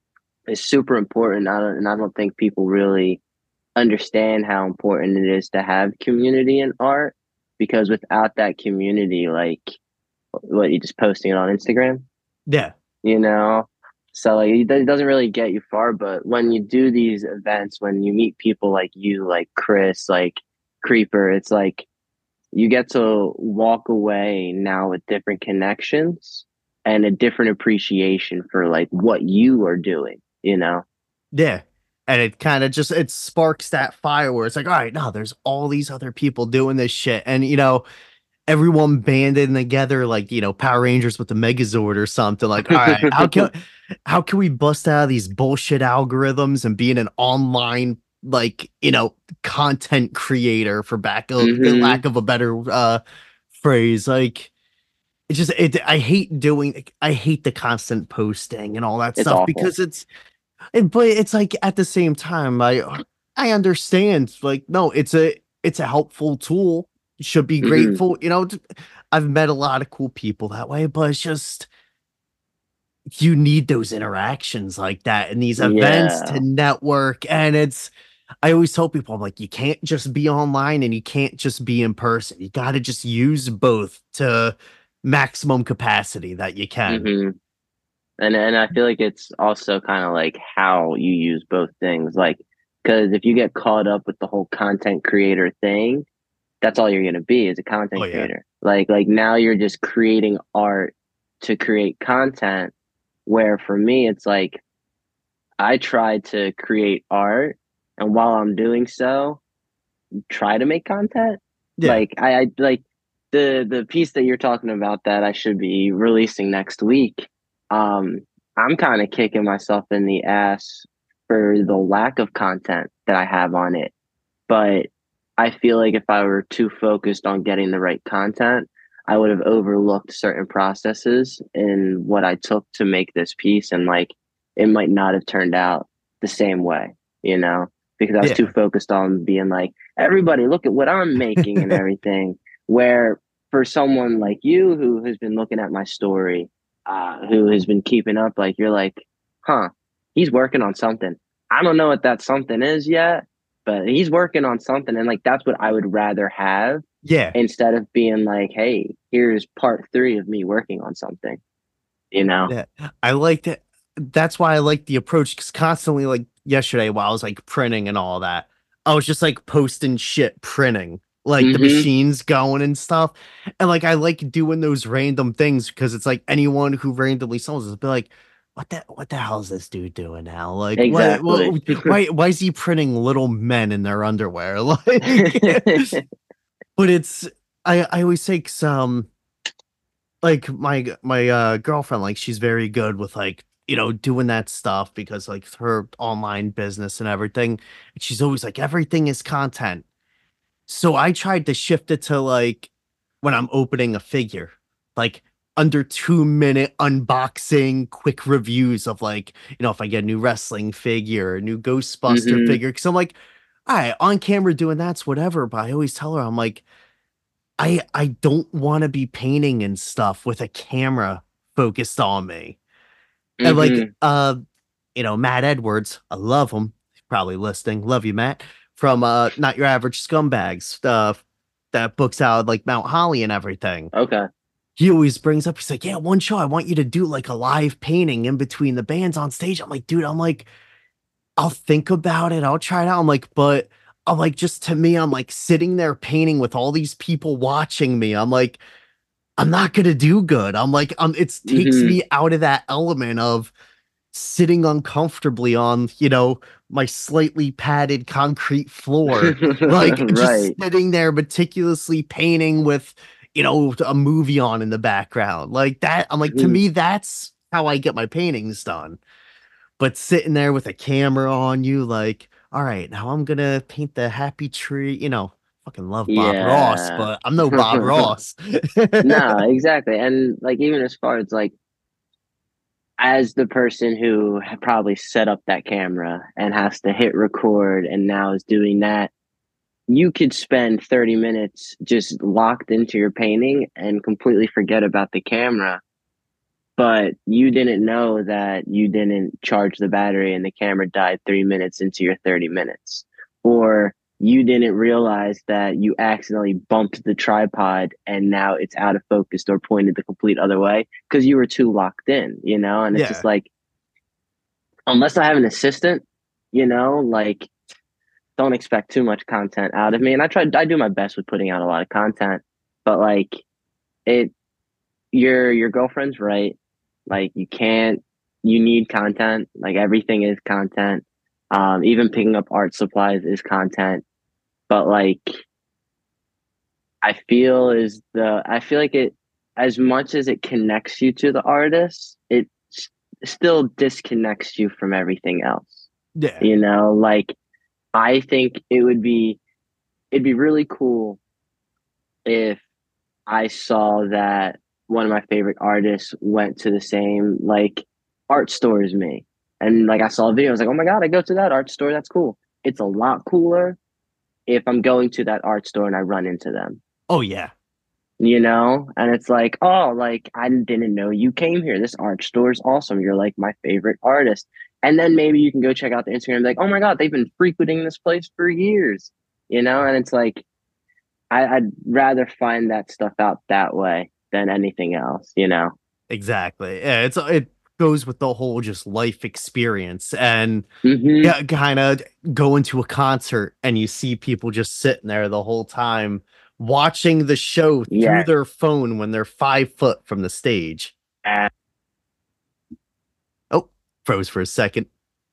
B: is super important. I don't, and I don't think people really understand how important it is to have community in art because without that community, like what you just posting it on Instagram,
A: yeah,
B: you know? So like it it doesn't really get you far, but when you do these events, when you meet people like you, like Chris, like Creeper, it's like you get to walk away now with different connections and a different appreciation for like what you are doing, you know?
A: yeah. And it kind of just it sparks that fire where it's like all right no there's all these other people doing this shit and you know everyone banded together like you know Power Rangers with the Megazord or something like all right how can how can we bust out of these bullshit algorithms and be an online like you know content creator for back of
B: hmm
A: lack of a better uh phrase like it's just it I hate doing I hate the constant posting and all that
B: It's
A: stuff
B: awful.
A: because it's it, but it's like at the same time I I understand. Like, no, it's a it's a helpful tool. You should be
B: Hmm.
A: grateful. You know, t- I've met a lot of cool people that way, but it's just you need those interactions like that and these events to
B: Yeah.
A: network. And it's I always tell people, I'm like, you can't just be online and you can't just be in person. You got to just use both to maximum capacity that you can.
B: Hmm. And and I feel like it's also kind of like how you use both things. Like, because if you get caught up with the whole content creator thing, that's all you're gonna be is a
A: Oh
B: content
A: yeah.
B: creator. Like like now you're just creating art to create content. Where for me, it's like I try to create art, and while I'm doing so, try to make content.
A: Yeah.
B: Like I, I like the the piece that you're talking about that I should be releasing next week. Um, I'm kind of kicking myself in the ass for the lack of content that I have on it. But I feel like if I were too focused on getting the right content, I would have overlooked certain processes in what I took to make this piece, and like it might not have turned out the same way, you know, because I was too
A: Yeah.
B: focused on being like, everybody, look at what I'm making and everything. Where for someone like you who has been looking at my story, uh, who has been keeping up, like you're like, huh, he's working on something. I don't know what that something is yet, but he's working on something. And like that's what I would rather have
A: Yeah.
B: instead of being like, hey, here's part three of me working on something, you know?
A: Yeah. I liked it. That's why I like the approach because constantly, like yesterday, while I was like printing and all that, I was just like posting shit printing, like the
B: Mm-hmm.
A: machines going and stuff. And like I like doing those random things because it's like anyone who randomly someone's just be like, what the what the hell is this dude doing now? Like what,
B: Exactly.
A: what why why is he printing little men in their underwear? Like but it's I I always take some like my my uh girlfriend, like she's very good with like you know doing that stuff because like her online business and everything, and she's always like everything is content. So I tried to shift it to like when I'm opening a figure, like under two minute unboxing quick reviews of like you know if I get a new wrestling figure, a new Ghostbuster
B: Mm-hmm.
A: figure, because I'm like, all right, on camera doing that's whatever, but I always tell her, I'm like, I I don't want to be painting and stuff with a camera focused on me. And like
B: Mm-hmm.
A: uh you know, Matt Edwards, I love him. He's probably listening. Love you, Matt. From uh Not Your Average Scumbags stuff that books out like Mount Holly and everything.
B: Okay.
A: He always brings up, he's like, yeah, one show, I want you to do like a live painting in between the bands on stage. I'm like, dude, I'm like, I'll think about it. I'll try it out. I'm like, but I'm like, just to me, I'm like sitting there painting with all these people watching me. I'm like, I'm not gonna do good. I'm like, um, it takes
B: Mm-hmm.
A: me out of that element of sitting uncomfortably on, you know, my slightly padded concrete floor, like just
B: Right.
A: sitting there meticulously painting with, you know, a movie on in the background. Like that, I'm like, to
B: Mm-hmm.
A: me, that's how I get my paintings done. But sitting there with a camera on you, like, all right, now I'm gonna paint the happy tree, you know. Fucking love Bob Ross,
B: Yeah.
A: but I'm no Bob Ross.
B: No, exactly. And like even as far as like as the person who had probably set up that camera and has to hit record and now is doing that, you could spend thirty minutes just locked into your painting and completely forget about the camera, but you didn't know that you didn't charge the battery and the camera died three minutes into your thirty minutes. Or you didn't realize that you accidentally bumped the tripod and now it's out of focus or pointed the complete other way because you were too locked in, you know? And it's just
A: Yeah.
B: like, unless I have an assistant, you know, like don't expect too much content out of me. And I try, I do my best with putting out a lot of content, but like it, your your girlfriend's right. Like you can't, you need content. Like everything is content. Um, even picking up art supplies is content. But like I feel is the I feel like it as much as it connects you to the artist, it s- still disconnects you from everything else.
A: Yeah.
B: You know, like I think it would be it'd be really cool if I saw that one of my favorite artists went to the same like art store as me. And like I saw a video, I was like, oh my God, I go to that art store. That's cool. it's a lot cooler if I'm going to that art store and I run into them,
A: Oh yeah.
B: you know? And it's like, oh, like I didn't know you came here. This art store is awesome. You're like my favorite artist. And then maybe you can go check out the Instagram and be like, oh my God, they've been frequenting this place for years, you know? And it's like, I, I'd rather find that stuff out that way than anything else, you know?
A: Exactly. Yeah, it's it goes with the whole just life experience. And
B: Hmm.
A: yeah, kind of go into a concert and you see people just sitting there the whole time watching the show through
B: Yeah.
A: their phone when they're five foot from the stage. Oh, froze for a second.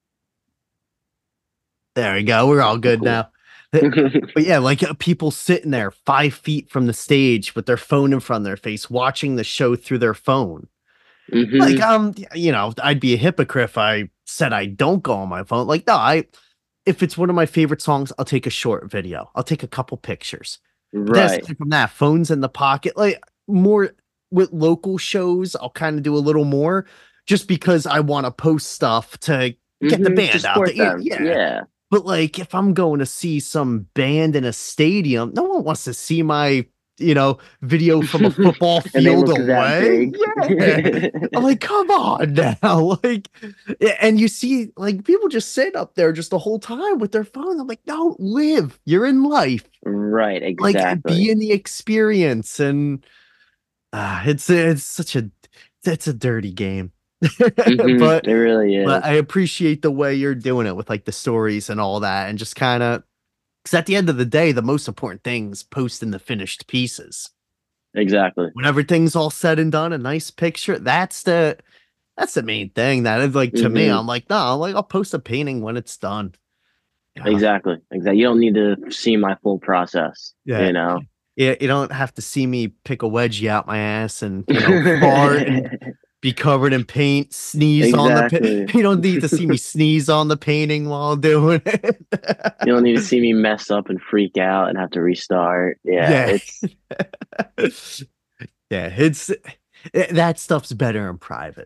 A: There we go. We're all
B: Cool,
A: good
B: cool.
A: now. But yeah, like uh, people sitting there five feet from the stage with their phone in front of their face, watching the show through their phone. Like,
B: Hmm.
A: um, you know, I'd be a hypocrite if I said I don't go on my phone. Like, no, I, if it's one of my favorite songs, I'll take a short video. I'll take a couple pictures. But then
B: Right.
A: aside from that, phones in the pocket, like more with local shows, I'll kind of do a little more just because I want to post stuff to get the
B: Hmm. To
A: band out there.
B: support
A: Yeah.
B: them.
A: yeah.
B: Yeah.
A: But like if I'm going to see some band in a stadium, no one wants to see my, you know, video from a football
B: And they
A: field
B: look that
A: away.
B: big.
A: Yeah. I'm like, come on now. Like, yeah, and you see like people just sit up there just the whole time with their phone. I'm like, no, live. You're in life.
B: Right,
A: Like be
B: exactly.
A: in the experience. And uh, it's it's such a it's a dirty game.
B: Hmm.
A: but
B: It really
A: but
B: is.
A: I appreciate the way you're doing it with like the stories and all that, and just kind of because at the end of the day, the most important thing is posting the finished pieces.
B: Exactly.
A: When everything's all said and done, a nice picture, that's the that's the main thing. That is like to me,
B: Hmm.
A: I'm like, no, I'm like I'll post a painting when it's done. Yeah,
B: Exactly. Exactly. You don't need to see my full process,
A: yeah.
B: you know?
A: Yeah, you don't have to see me pick a wedgie out my ass and you know fart and be covered in paint, sneeze on the pa-
B: Exactly.
A: you don't need to see me sneeze on the painting while doing it.
B: You don't need to see me mess up and freak out and have to restart. Yeah,
A: Yeah.
B: it's
A: Yeah, it's eh, that stuff's better in private.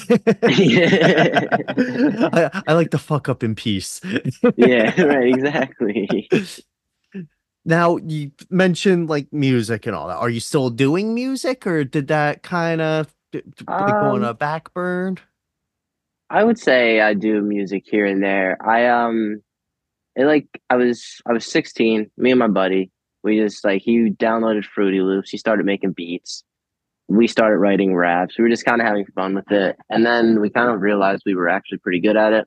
B: yeah,
A: I, I like to fuck up in peace.
B: right, exactly.
A: Now, you mentioned like music and all that. Are you still doing music or did that kind of like go on
B: Um,
A: a back burn?
B: I would say I do music here and there. I um it like I was I was sixteen, me and my buddy. We just like he downloaded Fruity Loops, he started making beats. We started writing raps. We were just kind of having fun with it. And then we kind of realized we were actually pretty good at it.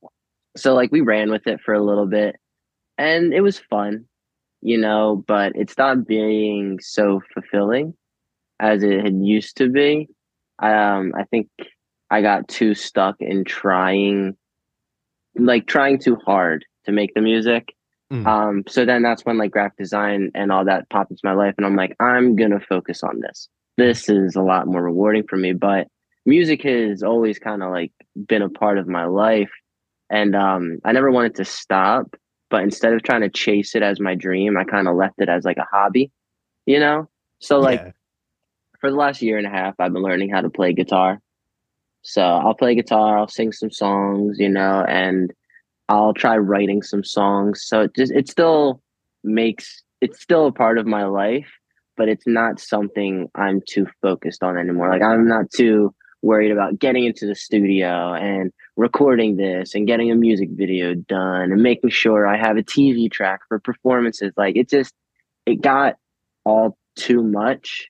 B: So like we ran with it for a little bit and it was fun, you know, but it stopped being so fulfilling as it had used to be. Um, I think I got too stuck in trying, like trying too hard to make the music.
A: Mm,
B: Um, so then that's when like graphic design and all that popped into my life, and I'm like, I'm gonna focus on this.
A: mm,
B: This is a lot more rewarding for me. But music has always kind of like been a part of my life, and um, I never wanted to stop. But instead of trying to chase it as my dream, I kind of left it as like a hobby, you know. So like
A: yeah.
B: for the last year and a half, I've been learning how to play guitar. So I'll play guitar, I'll sing some songs, you know, and I'll try writing some songs. So it just it still makes it's still a part of my life, but it's not something I'm too focused on anymore. Like I'm not too worried about getting into the studio and recording this and getting a music video done and making sure I have a T V track for performances. Like it just it got all too much,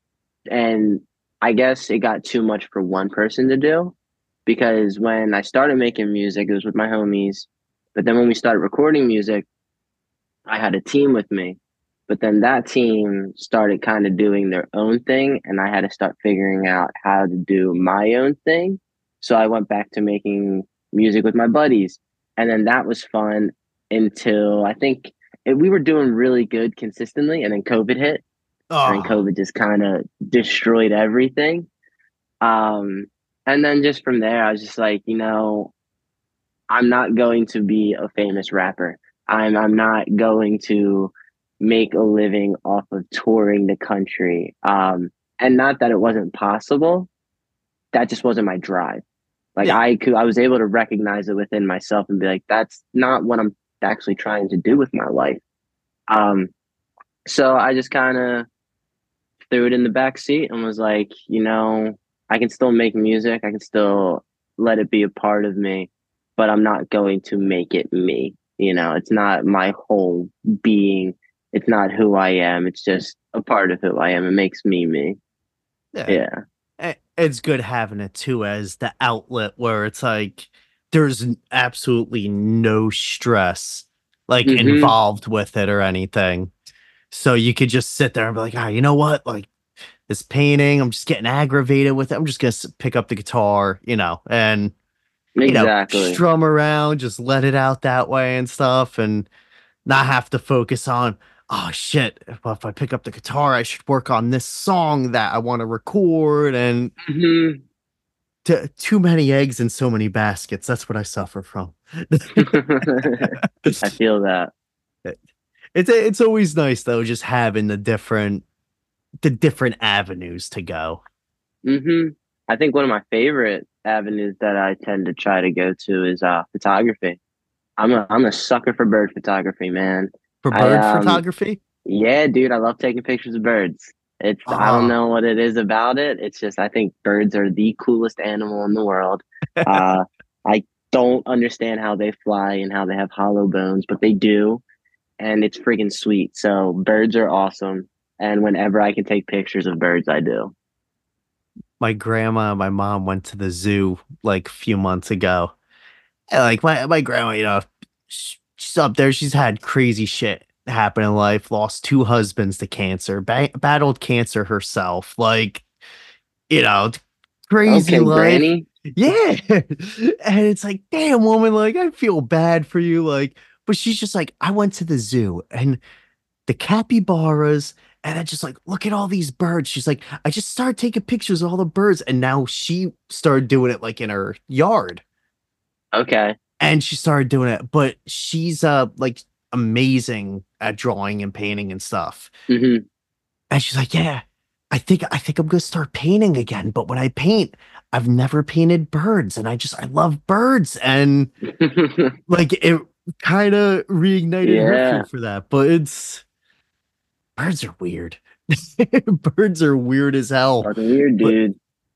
B: and I guess it got too much for one person to do, because when I started making music, it was with my homies. But then when we started recording music, I had a team with me. But then that team started kind of doing their own thing, and I had to start figuring out how to do my own thing. So I went back to making music with my buddies. And then that was fun until I think it, we were doing really good consistently. And then COVID hit, and then
A: Oh,
B: COVID just kind of destroyed everything. Um, and then just from there, I was just like, you know, I'm not going to be a famous rapper. I'm I'm not going to make a living off of touring the country. Um, and not that it wasn't possible, that just wasn't my drive. Like
A: yeah.
B: I could, I was able to recognize it within myself and be like, that's not what I'm actually trying to do with my life. Um, so I just kind of threw it in the back seat and was like, you know, I can still make music. I can still let it be a part of me, but I'm not going to make it me. You know, it's not my whole being. It's not who I am. It's just a part of who I am. It makes me me.
A: Yeah.
B: Yeah.
A: Eh, It's good having it too as the outlet where it's like there's n- absolutely no stress like
B: Mm-hmm.
A: involved with it or anything. So you could just sit there and be like, ah, you know what? Like this painting, I'm just getting aggravated with it. I'm just gonna s- pick up the guitar, you know, and you know,
B: Exactly.
A: strum around, just let it out that way and stuff, and not have to focus on, oh shit, if, if I pick up the guitar, I should work on this song that I want to record, and
B: Mm-hmm.
A: t- too many eggs in so many baskets. That's what I suffer from.
B: I feel that.
A: it's it's always nice though, just having the different the different avenues to go.
B: Hmm. I think one of my favorite avenues that I tend to try to go to is uh photography. I'm a I'm a sucker for bird photography, man.
A: For
B: I
A: bird
B: um
A: photography,
B: Yeah, dude, I love taking pictures of birds. It's I don't
A: ah,
B: know what it is about it. It's just I think birds are the coolest animal in the world. Uh I don't understand how they fly and how they have hollow bones, but they do, and it's freaking sweet. So birds are awesome, and whenever I can take pictures of birds, I do.
A: my grandma and my mom went to the zoo like a few months ago. And, like my my grandma, you know, sh- she's up there. She's had crazy shit happen in life. Lost two husbands to cancer. Ba- battled cancer herself. Like you know, crazy
B: Okay,
A: life.
B: Granny.
A: Yeah. And it's like, damn, woman, like, I feel bad for you. Like, but she's just like, I went to the zoo and the capybaras, and I just like, look at all these birds. She's like, I just started taking pictures of all the birds. And now she started doing it like in her yard.
B: Okay.
A: And she started doing it, but she's uh like amazing at drawing and painting and stuff.
B: Hmm.
A: And she's like, yeah, I think I think I'm gonna start painting again. But when I paint, I've never painted birds, and I just I love birds, and like it kind of reignited her feel
B: Yeah.
A: for that. But it's birds are weird. Birds are weird as hell,
B: Fucking weird,
A: but
B: dude.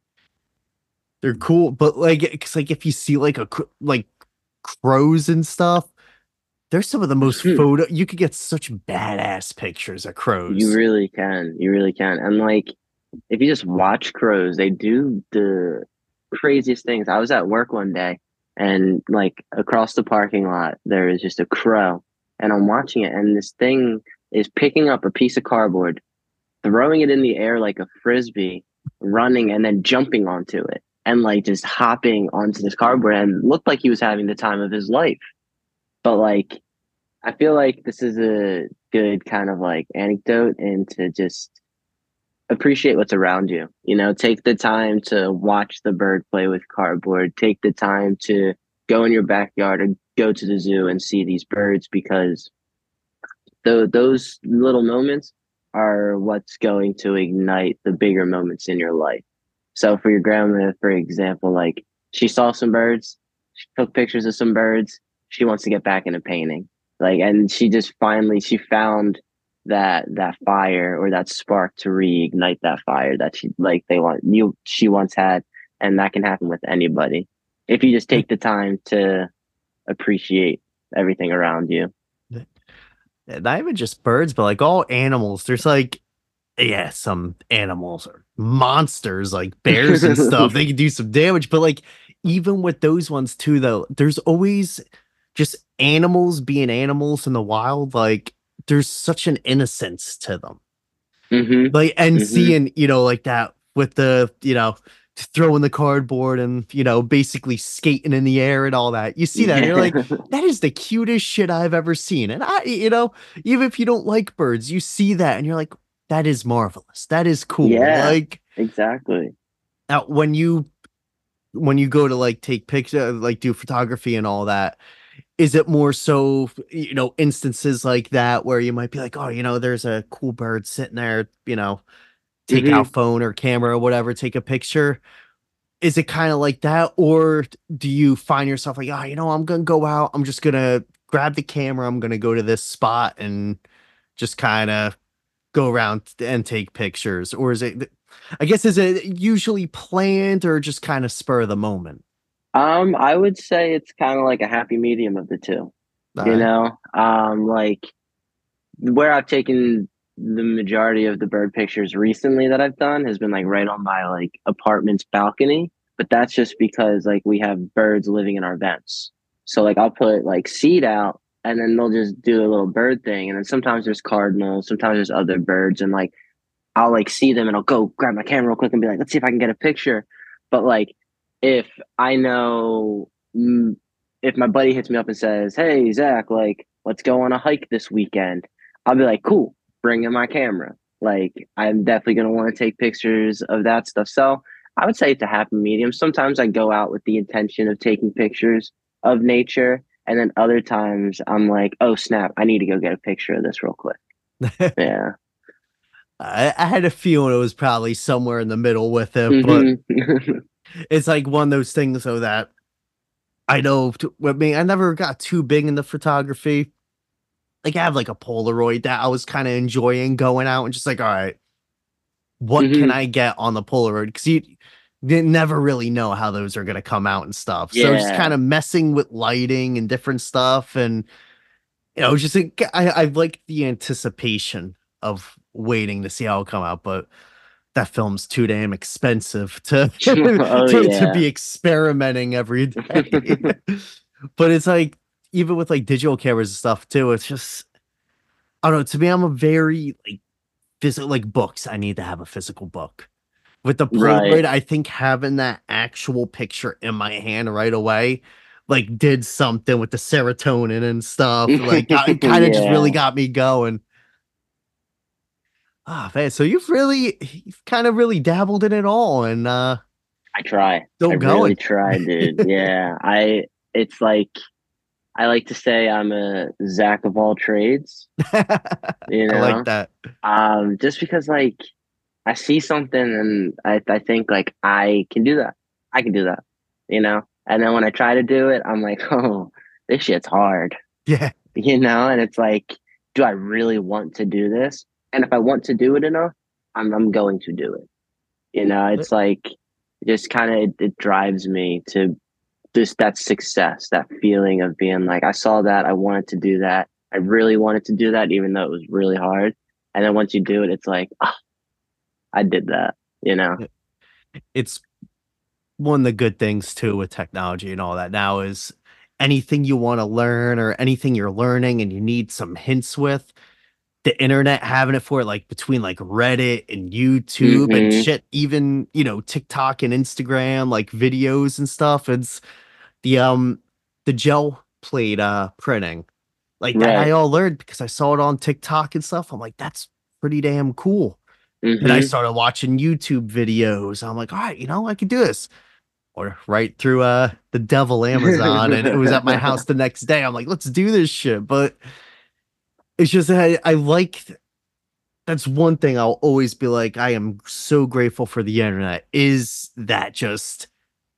A: they're cool. But like, it's like if you see like a cr- like crows and stuff, they're some of the most photo. You could get such badass pictures of
B: You
A: crows.
B: really can. You really can. And like if you just watch crows, they do the craziest things. I was at work one day and like across the parking lot there is just a crow and I'm watching it and this thing is picking up a piece of cardboard, throwing it in the air like a frisbee, running and then jumping onto it and like just hopping onto this cardboard and looked like he was having the time of his life. But like I feel like this is a good kind of like anecdote into just appreciate what's around you. You know, take the time to watch the bird play with cardboard. Take the time to go in your backyard or go to the zoo and see these birds because the, those little moments are what's going to ignite the bigger moments in your life. So for your grandma, for example, like she saw some birds, she took pictures of some birds. She wants to get back into painting. Like, and she just finally she found that that fire or that spark to reignite that fire that she like they want you she once had, and that can happen with anybody if you just take the time to appreciate everything around you.
A: Not even just birds, but like all animals. There's like, yeah, some animals are monsters like bears and stuff. They can do some damage, but like even with those ones too, though, there's always just animals being animals in the wild. Like there's such an innocence to them.
B: Hmm.
A: Like and
B: Hmm.
A: seeing, you know, like that with the, you know, throwing the cardboard and, you know, basically skating in the air and all that. You see that and you're
B: Yeah.
A: like, that is the cutest shit I've ever seen. And I, you know, even if you don't like birds, you see that and you're like, that is marvelous. That is cool.
B: Yeah,
A: Like
B: exactly.
A: now when you when you go to like take picture, like do photography and all that, is it more so, you know, instances like that where you might be like, oh, you know, there's a cool bird sitting there, you know, take out
B: Hmm.
A: phone or camera or whatever, take a picture. Is it kind of like that? Or do you find yourself like, oh, you know, I'm going to go out. I'm just going to grab the camera, I'm gonna go to this spot and just kind of go around and take pictures? Or is it, I guess, is it usually planned or just kind of spur of the moment?
B: Um, I would say it's kind of like a happy medium of the two.
A: All
B: You
A: right.
B: know, um, like where I've taken the majority of the bird pictures recently that I've done has been like right on my like apartment's balcony. But that's just because like we have birds living in our vents. So like I'll put like seed out and then they'll just do a little bird thing. And then sometimes there's cardinals, sometimes there's other birds, and like I'll like see them and I'll go grab my camera real quick and be like, let's see if I can get a picture. But like if I know mm, if my buddy hits me up and says, "Hey Zach, like let's go on a hike this weekend," I'll be like, "Cool, bring in my camera." Like I'm definitely gonna want to take pictures of that stuff. So I would say it's a happy medium. Sometimes I go out with the intention of taking pictures of nature, and then other times I'm like, "Oh snap, I need to go get a picture of this real quick." Yeah.
A: I, I had a feeling it was probably somewhere in the middle with it, but
B: hmm
A: it's like one of those things though that I know t- with me, I never got too big into photography. Like I have like a Polaroid that I was kind of enjoying going out and just like, all right, what can
B: hmm
A: I get on the Polaroid? Because you, you never really know how those are gonna come out and stuff. So just
B: Yeah.
A: kind of messing with lighting and different stuff, and you know, just like, I I like the anticipation of waiting to see how it come out, but that film's too damn expensive to
B: Oh
A: to to
B: yeah.
A: be experimenting every day. But it's like even with like digital cameras and stuff too, it's just I don't know. To me, I'm a very like physical like books. I need to have a physical book. With the
B: Right.
A: Polaroid, I think having that actual picture in my hand right away, like did something with the serotonin and stuff. Like got, it kind of just really
B: Yeah.
A: got me going. Ah, man. So you've really, you've kind of really dabbled in it all and uh
B: I try. I
A: still
B: really
A: going.
B: try, dude. Yeah. I it's like I like to say I'm a Zach of all trades, you
A: I like
B: know?
A: that.
B: Um, just because like I see something and I I think like I can do that. I can do that, you know? And then when I try to do it, I'm like, oh, this shit's hard.
A: Yeah.
B: You know, and it's like, do I really want to do this? And if I want to do it enough, I'm I'm going to do it. You know, it's like just kind of it, it drives me to just that success, that feeling of being like, I saw that, I wanted to do that, I really wanted to do that, even though it was really hard. And then once you do it, it's like, oh, I did that. You know,
A: It's one of the good things too with technology and all that now is anything you want to learn or anything you're learning and you need some hints with the internet having it for it, like between like Reddit and YouTube and
B: hmm
A: shit, even you know, TikTok and Instagram, like videos and stuff. It's the um the gel plate uh printing. Like that I
B: right,
A: all learned because I saw it on TikTok and stuff. I'm like, that's pretty damn cool. Then I
B: hmm
A: started watching YouTube videos. I'm like, all right, you know, I could do this. Or right through uh the devil Amazon, and it was at my house the next day. I'm like, let's do this shit. But it's just that I, I like that's one thing I'll always be like, I am so grateful for the internet is that just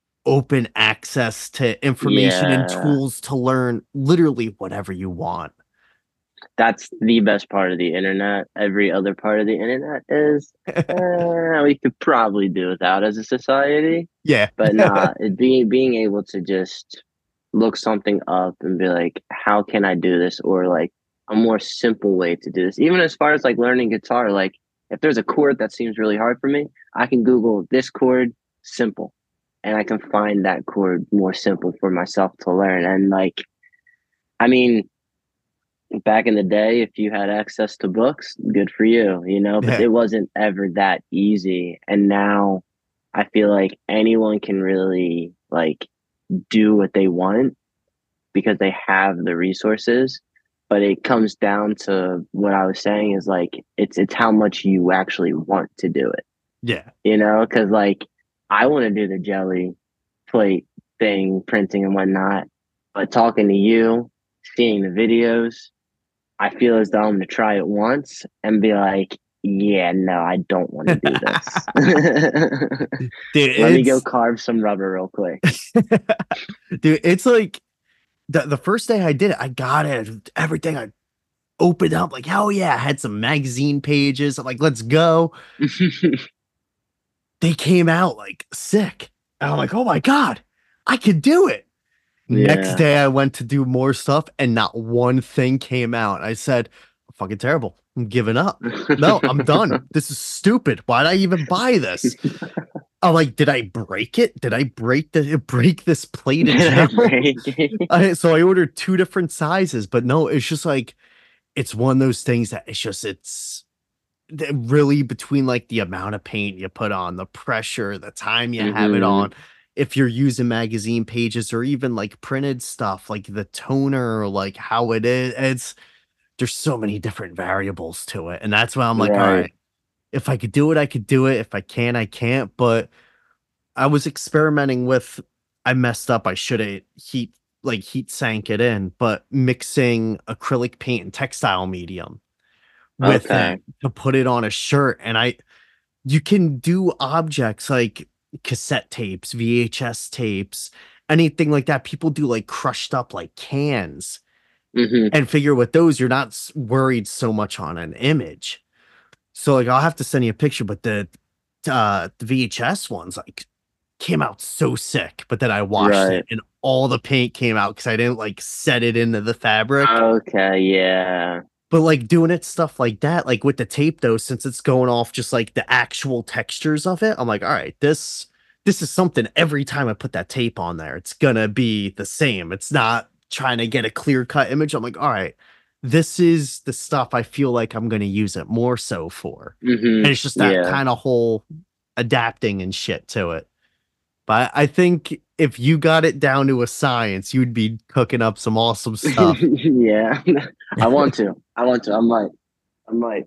A: open access to information and
B: yeah.
A: tools to learn literally whatever you want.
B: That's the best part of the internet. Every other part of the internet is uh, we could probably do without as a society.
A: Yeah.
B: But nah, it being being able to just look something up and be like, how can I do this? Or like a more simple way to do this. Even as far as like learning guitar, like if there's a chord that seems really hard for me, I can Google this chord simple and I can find that chord more simple for myself to learn. And like, I mean, back in the day, if you had access to books, good for you, you know, but
A: Yeah.
B: it wasn't ever that easy. And now I feel like anyone can really like do what they want because they have the resources. But it comes down to what I was saying is like it's it's how much you actually want to do it,
A: Yeah.
B: you know, because like I want to do the jelly plate thing, printing and whatnot, but talking to you, seeing the videos, I feel as though I'm going to try it once and be like, yeah, no, I don't want to do this.
A: Dude,
B: Let me go
A: it's
B: carve some rubber real quick.
A: dude, it's like the, the first day I did it, I got it, everything. I opened up like, hell yeah, I had some magazine pages. I'm like, let's go. They came out like sick. And I'm like, oh my God, I could do it. Next
B: Yeah.
A: day, I went to do more stuff, and not one thing came out. I said, fucking terrible. I'm giving up. No, I'm done. This is stupid. Why did I even buy this? I'm like, did I break it? Did I break the break this plate of
B: Did I
A: gel?
B: break it?
A: I, so I ordered two different sizes, but no, it's just like it's one of those things that it's just it's really between like the amount of paint you put on, the pressure, the time you have it
B: Hmm.
A: on. If you're using magazine pages or even like printed stuff, like the toner, like how it is, it's there's so many different variables to it. And that's why I'm like, all
B: Right.
A: right, if I could do it, I could do it. If I can, I can't. But I was experimenting with I messed up. I should have heat like heat sank it in, but mixing acrylic paint and textile medium with it
B: Okay.
A: to put it on a shirt. And I you can do objects like cassette tapes, V H S tapes, anything like that. People do like crushed up like cans
B: Hmm.
A: and figure with those, you're not s- worried so much on an image. So like I'll have to send you a picture, but the uh the V H S ones like came out so sick, but then I washed it
B: Right.
A: and all the paint came out because I didn't like set it into the fabric.
B: Okay. Yeah.
A: But like doing it stuff like that, like with the tape though, since it's going off just like the actual textures of it, I'm like, all right, this this is something every time I put that tape on there, it's gonna be the same. It's not trying to get a clear cut image. I'm like, all right, this is the stuff I feel like I'm gonna use it more so for.
B: Hmm.
A: And it's just that
B: Yeah.
A: kind of whole adapting and shit to it. But I think if you got it down to a science, you'd be cooking up some awesome stuff.
B: Yeah. I want to. I want to. I might. I might.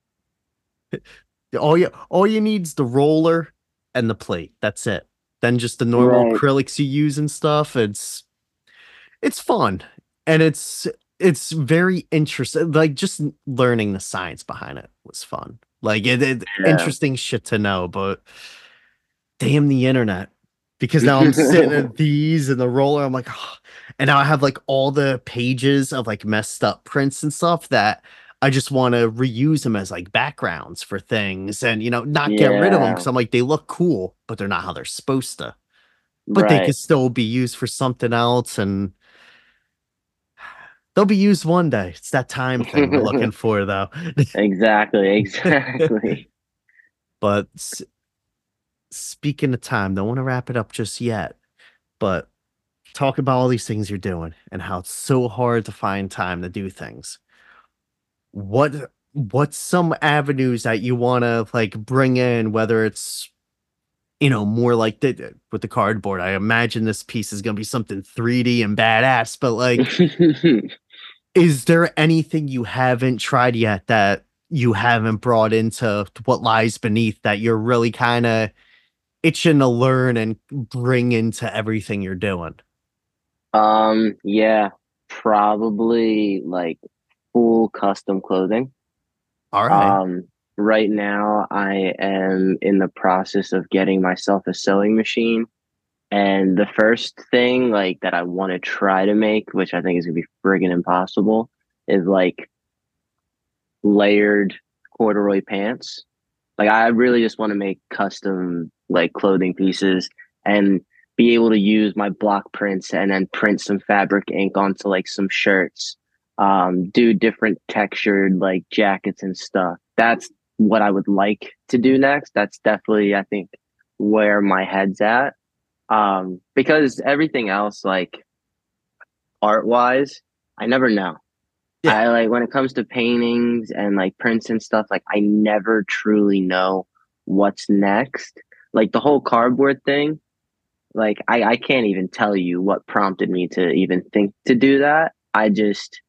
A: All you all you need's the roller and the plate. That's it. Then just the normal
B: Right.
A: acrylics you use and stuff. It's it's fun. And it's it's very interesting. Like just learning the science behind it was fun. Like it, it
B: Yeah.
A: interesting shit to know, but damn the internet. Because now I'm sitting at these and the roller, I'm like, "Oh." And now I have like all the pages of like messed up prints and stuff that I just want to reuse them as like backgrounds for things and, you know, not get rid of them
B: Yeah.
A: because I'm like, they look cool, but they're not how they're supposed to. But they
B: Right.
A: could still be used for something else and they'll be used one day. It's that time thing we're looking for, though.
B: Exactly. Exactly.
A: But s- speaking of time, don't want to wrap it up just yet. But talk about all these things you're doing and how it's so hard to find time to do things. What what's some avenues that you want to like bring in, whether it's you know more like the, with the cardboard? I imagine this piece is going to be something three D and badass, but like is there anything you haven't tried yet that you haven't brought into what lies beneath that you're really kind of itching to learn and bring into everything you're doing?
B: Um, yeah, probably like full custom clothing.
A: All right.
B: Um, right now I am in the process of getting myself a sewing machine. And the first thing like that I want to try to make, which I think is gonna be friggin' impossible, is like layered corduroy pants. Like I really just want to make custom like clothing pieces and be able to use my block prints and then print some fabric ink onto like some shirts. Um, do different textured like jackets and stuff. That's what I would like to do next. That's definitely I think where my head's at. Um, because everything else like art wise, I never know.
A: Yeah.
B: I like when it comes to paintings and like prints and stuff, like I never truly know what's next. Like the whole cardboard thing, like I, I can't even tell you what prompted me to even think to do that. I just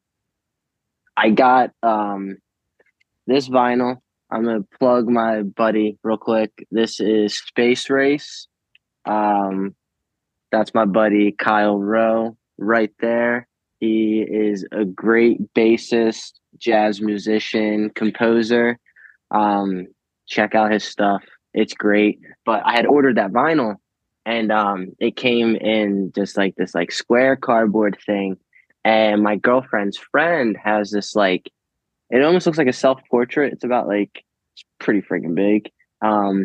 B: I got um this vinyl. I'm gonna plug my buddy real quick. This is Space Race. Um that's my buddy Kyle Rowe right there. He is a great bassist, jazz musician, composer. Um, check out his stuff. It's great. But I had ordered that vinyl and um, it came in just like this like square cardboard thing. And my girlfriend's friend has this like it almost looks like a self portrait. It's about like it's pretty freaking big. Um,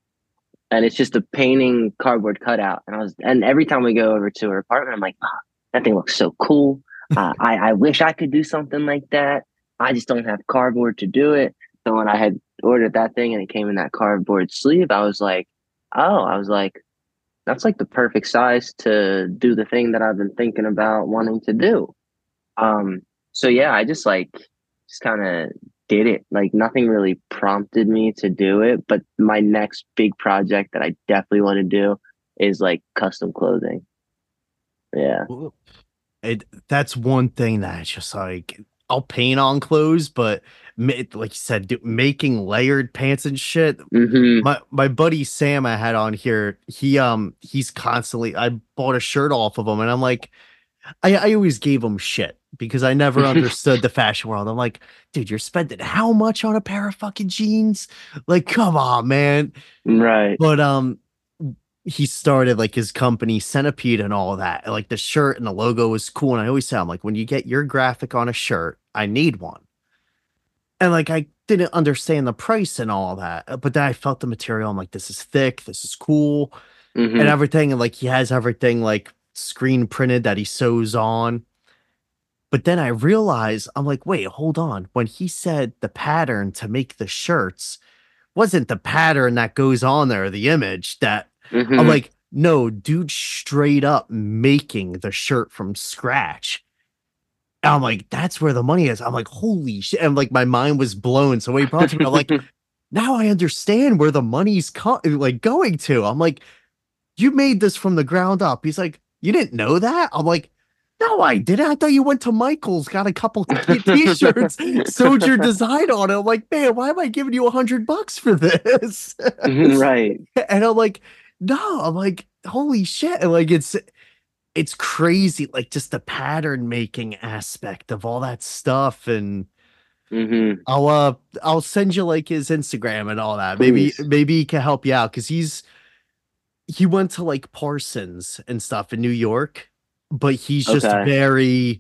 B: and it's just a painting cardboard cutout. And I was, and every time we go over to her apartment, I'm like, oh, that thing looks so cool. Uh, I I wish I could do something like that. I just don't have cardboard to do it. So when I had ordered that thing and it came in that cardboard sleeve, I was like, oh, I was like, that's like the perfect size to do the thing that I've been thinking about wanting to do. Um, so yeah, I just like just kind of did it. Like nothing really prompted me to do it, but my next big project that I definitely want to do is like custom clothing. Yeah.
A: Well, It that's one thing that's just like I'll paint on clothes, but ma- like you said, do, making layered pants and shit.
B: Mm-hmm.
A: My my buddy Sam I had on here, he um he's constantly I bought a shirt off of him and I'm like I, I always gave him shit because I never understood the fashion world. I'm like, dude, you're spending how much on a pair of fucking jeans? Like, come on, man.
B: Right.
A: But um he started like his company Centipede and all that. Like the shirt and the logo was cool. And I always say, I'm like, when you get your graphic on a shirt, I need one. And like I didn't understand the price and all that. uh, But then I felt the material. I'm like, this is thick, this is cool, and
B: Mm-hmm.
A: everything. And like he has everything like screen printed that he sews on. But then I realized, I'm like, wait, hold on. When he said the pattern to make the shirts wasn't the pattern that goes on there, the image that I'm
B: Mm-hmm.
A: like, no, dude, straight up making the shirt from scratch. And I'm like, that's where the money is. I'm like, holy shit. And like my mind was blown. So when he brought it to me, I'm like, now I understand where the money's co- like going to. I'm like, you made this from the ground up. He's like, you didn't know that? I'm like, no, I didn't. I thought you went to Michael's, got a couple t- t-shirts, sewed your design on it. I'm like, man, why am I giving you a hundred bucks for this?
B: Right.
A: And I'm like, no, I'm like, holy shit. And like it's it's crazy, like just the pattern making aspect of all that stuff. And
B: Mm-hmm.
A: I'll uh I'll send you like his Instagram and all that. Maybe
B: Please.
A: maybe he can help you out because he's he went to like Parsons and stuff in New York, but he's just
B: Okay.
A: very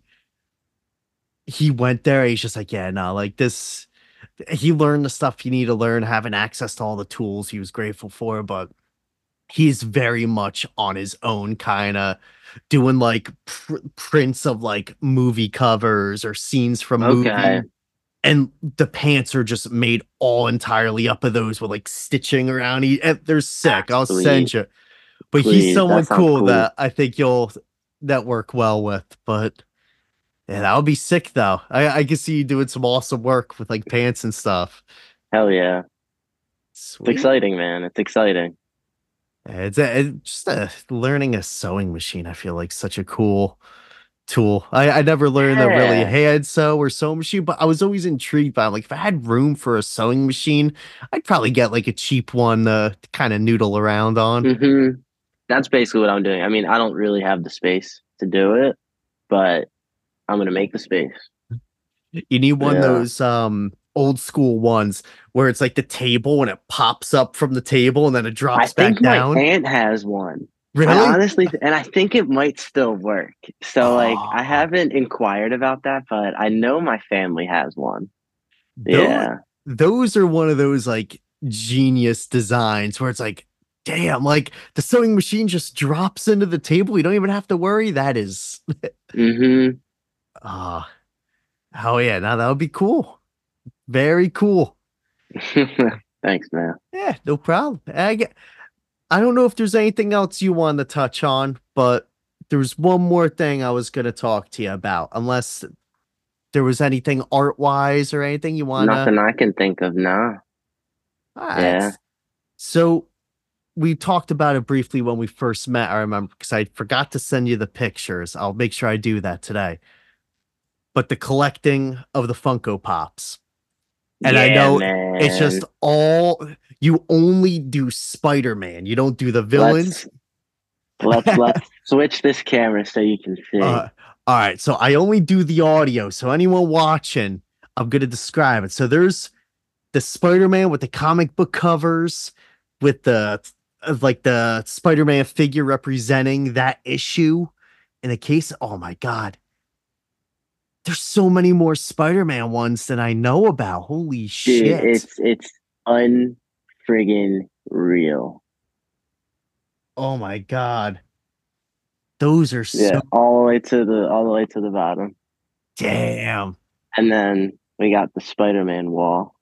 A: he went there, he's just like, yeah, no, like this he learned the stuff you need to learn, having access to all the tools he was grateful for, but he's very much on his own kind of doing like pr- prints of like movie covers or scenes from
B: Okay.
A: movie, and the pants are just made all entirely up of those with like stitching around each, and they're sick.
B: That's
A: I'll
B: sweet.
A: send you, but he's
B: Please.
A: someone
B: That sounds
A: cool
B: cool.
A: that I think you'll that work well with. But yeah, that would be sick though. I, I can see you doing some awesome work with like pants and stuff.
B: Hell yeah. It's
A: Sweet.
B: exciting, man. It's exciting.
A: Yeah, It's, a, it's just a, learning a sewing machine. I feel like such a cool tool. I, I never learned a really
B: Yeah.
A: hand sew or sewing machine, but I was always intrigued by it. Like if I had room for a sewing machine, I'd probably get like a cheap one uh, to kind of noodle around on.
B: Mm-hmm. That's basically what I'm doing. I mean, I don't really have the space to do it, but I'm gonna make the space.
A: You need one of
B: Yeah.
A: those um old school ones where it's like the table and it pops up from the table and then it
B: I
A: drops back
B: think my
A: down.
B: aunt has one. I
A: Really?
B: honestly, and I think it might still work. So, like, I
A: Oh,
B: haven't inquired about that, but I know my family has one.
A: those
B: Yeah.
A: those are one of those like genius designs where it's like, damn, like the sewing machine just drops into the table. You don't even have to worry. That is
B: Mm-hmm.
A: ah, oh yeah, now that would be cool. Very cool.
B: Thanks, man.
A: Yeah, no problem. I get, I don't know if there's anything else you want to touch on, but there's one more thing I was going to talk to you about, unless there was anything art wise or anything you want to.
B: Nothing I can think of now.
A: All
B: Yeah.
A: right. So we talked about it briefly when we first met. I remember because I forgot to send you the pictures. I'll make sure I do that today. But the collecting of the Funko Pops. And I
B: Yeah,
A: know it's just
B: man.
A: all you only do Spider-Man. You don't do the villains.
B: Let's let's let's switch this camera so you can see.
A: Uh, all right. So I only do the audio. So anyone watching, I'm going to describe it. So there's the Spider-Man with the comic book covers with the of like the Spider-Man figure representing that issue in a case. Oh my God. There's so many more Spider-Man ones than I know about. Holy
B: Dude,
A: shit.
B: it's it's unfriggin' real.
A: Oh my God. Those are
B: Yeah,
A: so
B: all the way to the all the way to the bottom.
A: damn.
B: And then we got the Spider-Man wall.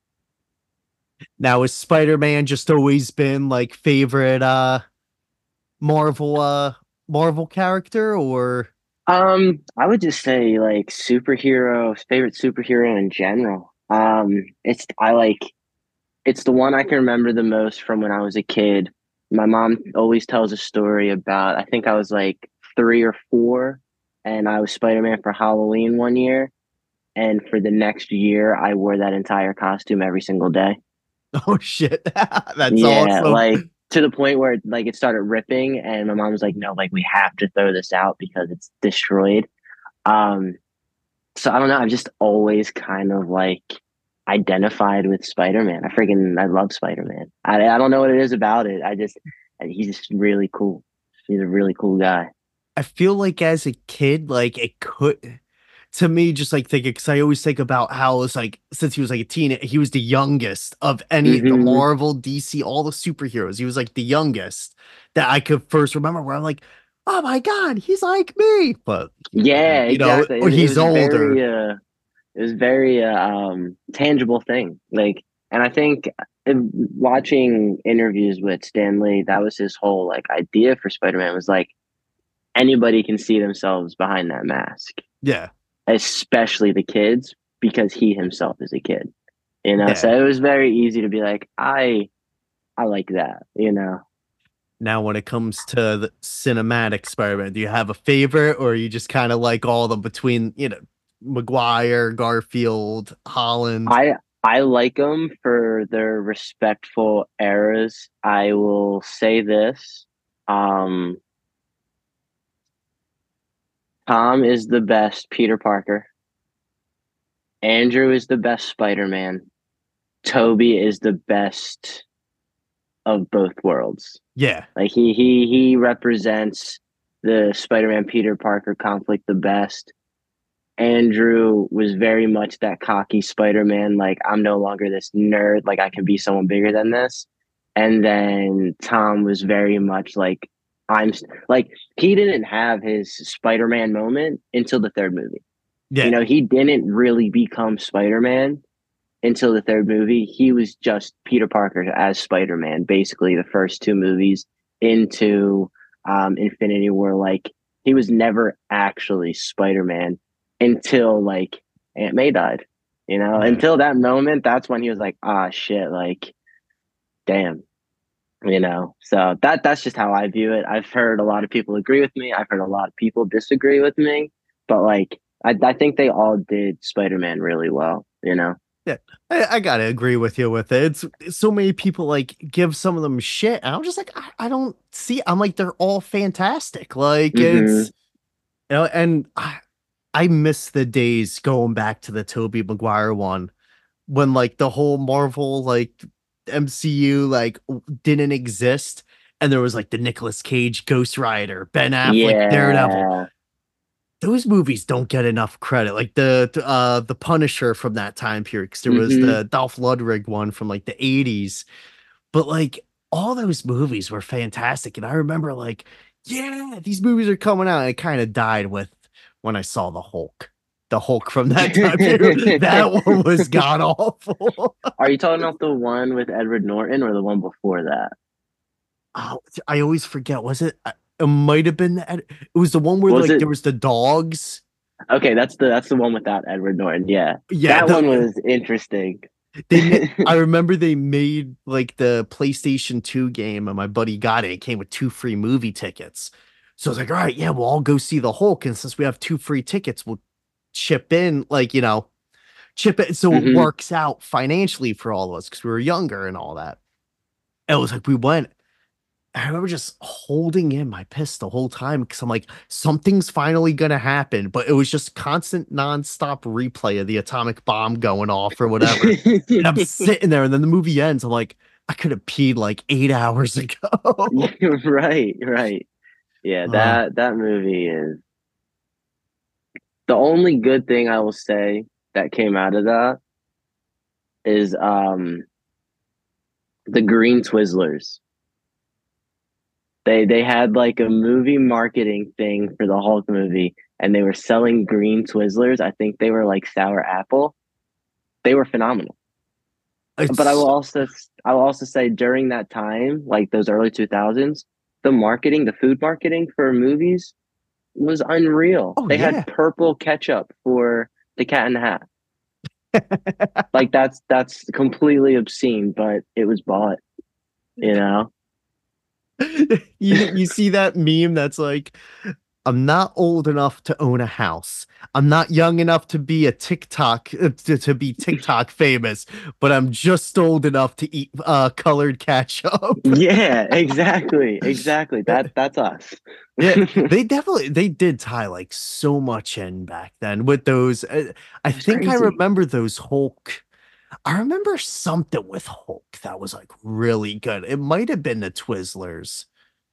A: Now has Spider-Man just always been like favorite uh Marvel uh Marvel character or
B: Um, I would just say like superhero, favorite superhero in general. Um, it's I like it's the one I can remember the most from when I was a kid. My mom always tells a story about I think I was like three or four, and I was Spider-Man for Halloween one year, and for the next year I wore that entire costume every single day.
A: oh shit. That's
B: Yeah,
A: awesome.
B: like to the point where like it started ripping, and my mom was like, "No, like we have to throw this out because it's destroyed." Um, so I don't know. I've just always kind of like identified with Spider Man. I freaking I love Spider Man. I I don't know what it is about it. I just he's just really cool. He's a really cool guy.
A: I feel like as a kid, like it could to me, just like thinking because I always think about how it's like since he was like a teen, he was the youngest of any the
B: Hmm.
A: Marvel, D C, all the superheroes. He was like the youngest that I could first remember where I'm like, oh my God, he's like me. But
B: Yeah,
A: you know,
B: exactly.
A: or
B: It, it
A: he's
B: was
A: older.
B: very uh it was very uh, um tangible thing. Like, and I think uh, watching interviews with Stan Lee, that was his whole like idea for Spider Man was like anybody can see themselves behind that mask,
A: Yeah.
B: especially the kids, because he himself is a kid. You know, so
A: Yeah.
B: it was very easy to be like, I I like that, you know.
A: Now, when it comes to the cinematic Spider-Man, do you have a favorite, or you just kind of like all of them between, you know, Maguire, Garfield, Holland?
B: I I like them for their respectful eras. I will say this. Um Tom is the best Peter Parker. Andrew is the best Spider-Man. Toby is the best of both worlds.
A: Yeah,
B: Like he he he represents the Spider-Man Peter Parker conflict the best. Andrew was very much that cocky Spider-Man, like I'm no longer this nerd, like I can be someone bigger than this. And then Tom was very much like I'm like he didn't have his Spider-Man moment until the third movie. You
A: yeah,
B: know, he didn't really become Spider-Man until the third movie. He was just Peter Parker as Spider Man, basically the first two movies into um, Infinity War. Like he was never actually Spider Man until like Aunt May died. You know,
A: yeah.
B: until that moment, that's when he was like, ah, shit, like, damn. You know, so that that's just how I view it. I've heard a lot of people agree with me. I've heard a lot of people disagree with me, but like, I, I think they all did Spider Man really well. You know.
A: Yeah, I, I gotta agree with you with it. It's, it's so many people like give some of them shit, and I'm just like, I, I don't see. I'm like, they're all fantastic. Like
B: Mm-hmm.
A: it's you know, and I, I miss the days going back to the Tobey Maguire one when like the whole Marvel like M C U like w- didn't exist, and there was like the Nicolas Cage Ghost Rider, Ben Affleck Daredevil.
B: Yeah.
A: Those movies don't get enough credit. Like the uh the Punisher from that time period, because there was
B: Hmm.
A: the Dolph Lundgren one from like the eighties. But like all those movies were fantastic. And I remember like, yeah, these movies are coming out. And it kind of died with when I saw the Hulk. The Hulk from that time period. That one was god awful.
B: Are you talking about the one with Edward Norton or the one before that?
A: Oh, I always forget. Was it? uh, It might have been that. It was the one where
B: Was
A: like
B: it?
A: there was the dogs.
B: Okay, that's the that's the one without Edward Norton. Yeah.
A: Yeah,
B: That one
A: the,
B: was interesting.
A: they made. I remember they made like the PlayStation two game, and my buddy got it. It came with two free movie tickets. So I was like, all right, yeah, we'll all go see the Hulk, and since we have two free tickets, we'll chip in, like you know, chip it so it
B: Hmm.
A: works out financially for all of us because we were younger and all that. And it was like we went. I remember just holding in my piss the whole time because I'm like, something's finally gonna happen. But it was just constant nonstop replay of the atomic bomb going off or whatever. And I'm sitting there, and then the movie ends. I'm like, I could have peed like eight hours ago.
B: Right, right. Yeah,
A: Uh,
B: that that movie is the only good thing I will say that came out of that is um the green Twizzlers. They they had like a movie marketing thing for the Hulk movie, and they were selling green Twizzlers. I think they were like sour apple. They were phenomenal. But I will
A: it's
B: also I will also say during that time, like those early two thousands, the marketing, the food marketing for movies was unreal.
A: oh
B: They had
A: yeah.
B: purple ketchup for the Cat in the Hat. Like that's that's completely obscene, but it was bought, you know?
A: you you see that meme that's like, I'm not old enough to own a house. I'm not young enough to be a TikTok uh, to, to be TikTok famous, but I'm just old enough to eat uh colored ketchup.
B: Yeah, exactly. Exactly. That that's us.
A: Yeah, they definitely they did tie like so much in back then with those. Uh, I
B: It's
A: think I
B: crazy.
A: remember those Hulk. I remember something with Hulk that was like really good. It might have been the Twizzlers.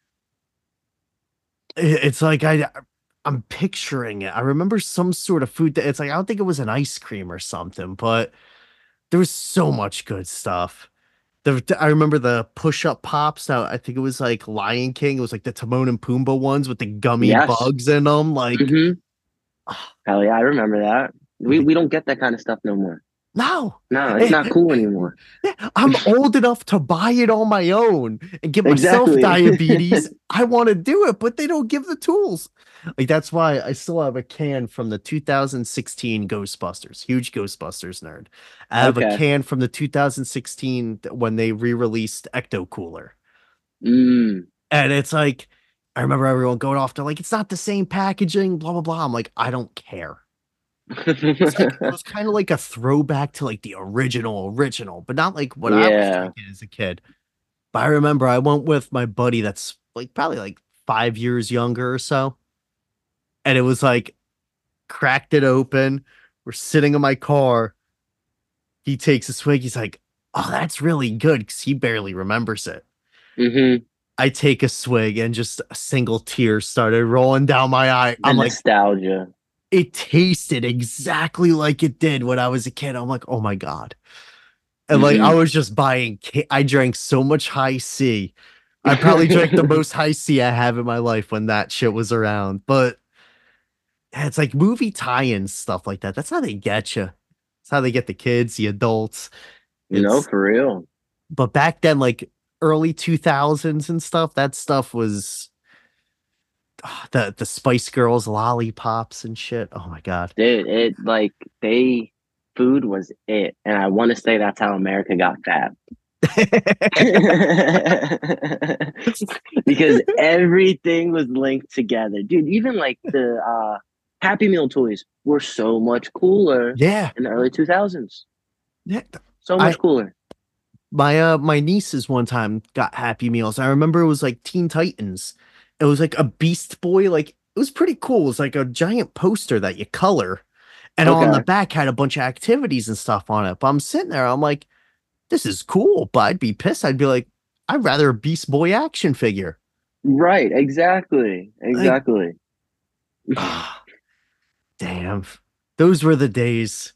A: It- It's like I I'm picturing it. I remember some sort of food that it's like I don't think it was an ice cream or something, but there was so much good stuff. The I remember the push-up pops. Now I think it was like Lion King. It was like the Timon and Pumbaa ones with the gummy
B: Yes.
A: bugs in them. Like,
B: Hmm.
A: ah,
B: Hell yeah, I remember that. We
A: the-
B: we don't get that kind of stuff no more.
A: no,
B: No, it's
A: Eh,
B: not cool anymore.
A: Yeah, I'm old enough to buy it on my own and get myself
B: Exactly.
A: diabetes. I want to do it, but they don't give the tools. Like that's why I still have a can from the two thousand sixteen Ghostbusters. Huge Ghostbusters nerd. I have a
B: Okay.
A: can from the two thousand sixteen when they re-released Ecto Cooler.
B: Mm.
A: And it's like I remember everyone going off to like it's not the same packaging, blah blah blah. I'm like, I don't care. It's like it was kind of like a throwback to like the original original, but not like what I was
B: Yeah.
A: drinking as a kid. But I remember I went with my buddy that's like probably like five years younger or so. And it was like cracked it open. We're sitting in my car. He takes a swig. He's like, oh, that's really good because he barely remembers it.
B: Hmm.
A: I take a swig and just a single tear started rolling down my eye.
B: The
A: I'm like,
B: nostalgia.
A: it tasted exactly like it did when I was a kid. I'm like, oh my God. And like I
B: Hmm.
A: was just buying ca- I drank so much high C. I probably drank the most high C I have in my life when that shit was around. But yeah, it's like movie tie-ins stuff like that. That's how they get you. It's how they get the kids, the adults.
B: No,
A: It's
B: for real.
A: but back then, like early two thousands and stuff, that stuff was ah, the the Spice Girls lollipops and shit. Oh my God.
B: Dude, it like they food was it. And I want to say that's how America got fat. Because everything was linked together. Dude, even like the uh Happy Meal toys were so much cooler
A: Yeah.
B: in the early two thousands.
A: Yeah.
B: So
A: I
B: much cooler.
A: my uh my nieces one time got Happy Meals. I remember it was like Teen Titans. It was like a Beast Boy, like it was pretty cool. It was like a giant poster that you color, and on the
B: Okay.
A: back had a bunch of activities and stuff on it. But I'm sitting there, I'm like, this is cool, but I'd be pissed. I'd be like, I'd rather a Beast Boy action figure.
B: Right, exactly.
A: Like,
B: Exactly.
A: ah, damn. Those were the days.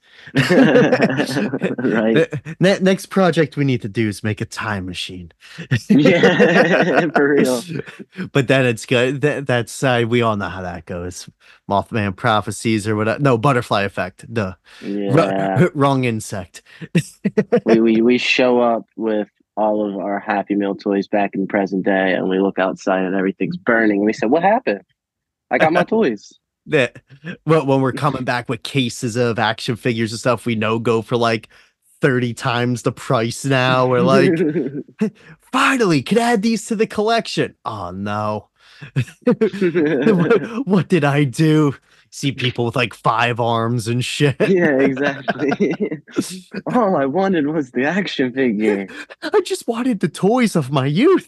B: Right.
A: Ne- Next project we need to do is make a time machine.
B: Yeah, for real.
A: But then it's good. That, that's uh, we all know how that goes. Mothman prophecies or whatever. No, butterfly effect. Duh.
B: Yeah.
A: Wr- wrong insect.
B: We, we we show up with all of our Happy Meal toys back in present day and we look outside and everything's burning. And we said, what happened? I got my toys.
A: That well, when we're coming back with cases of action figures and stuff, we know go for like thirty times the price now. We're like, finally, can add these to the collection. Oh no. what, what did I do? See people with like five arms and shit.
B: Yeah, exactly. All I wanted was the action figure.
A: I just wanted the toys of my youth.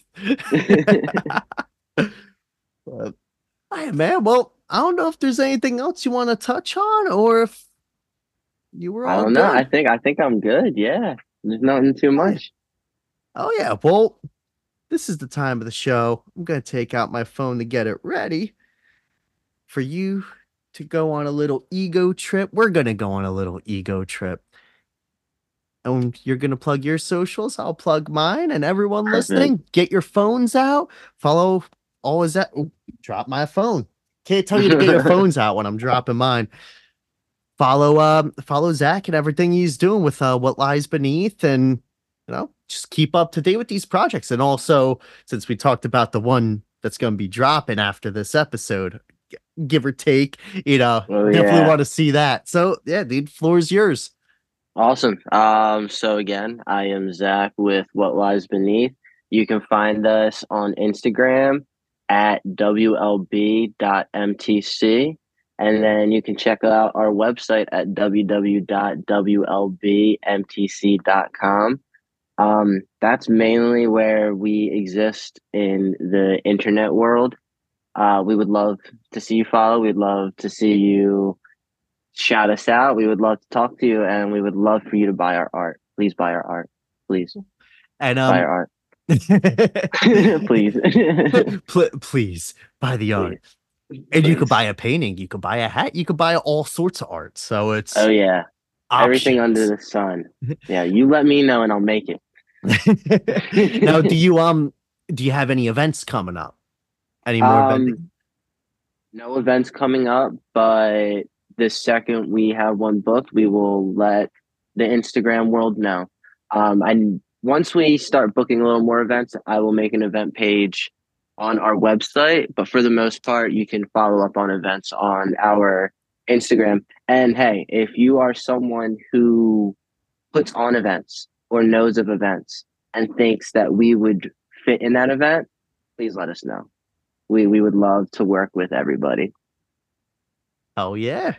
A: But, hey, man, well, I don't know if there's anything else you want to touch on or if you were
B: I
A: all
B: don't know. I
A: good.
B: think I think I'm good. Yeah. There's nothing too
A: Yeah.
B: much.
A: Oh yeah. Well, this is the time of the show. I'm gonna take out my phone to get it ready for you to go on a little ego trip. We're gonna go on a little ego trip. And you're gonna plug your socials. I'll plug mine, and everyone
B: Perfect.
A: listening, get your phones out. Follow all is that. Ooh, drop my phone. Can't tell you to get your phones out when I'm dropping mine. Follow um follow Zach and everything he's doing with uh what lies beneath, and you know, just keep up to date with these projects. And also, since we talked about the one that's gonna be dropping after this episode, g- give or take, you know,
B: Oh
A: definitely
B: yeah.
A: want to see that. So yeah, dude, floor is yours.
B: Awesome. Um, so again, I am Zach with What Lies Beneath. You can find us on Instagram at W L B dot M T C. And then you can check out our website at w w w dot w l b m t c dot com. Um, that's mainly where we exist in the internet world. Uh, we would love to see you follow. We'd love to see you shout us out. We would love to talk to you, and we would love for you to buy our art. Please buy our art. Please
A: And
B: buy
A: um
B: our art. Please.
A: pl- please buy the art.
B: Please.
A: And you could
B: Please.
A: buy a painting, you could buy a hat, you could buy all sorts of art. So
B: Oh
A: it's
B: yeah. Everything under
A: options.
B: the sun. Yeah, you let me know and I'll make it.
A: Now, do you um do you have any events coming up? Any more vending?
B: um no events coming up, but the second we have one booked, we will let the Instagram world know. Um, and once we start booking a little more events, I will make an event page on our website. But for the most part, you can follow up on events on our Instagram. And hey, if you are someone who puts on events or knows of events and thinks that we would fit in that event, please let us know. We we would love to work with everybody.
A: Oh yeah.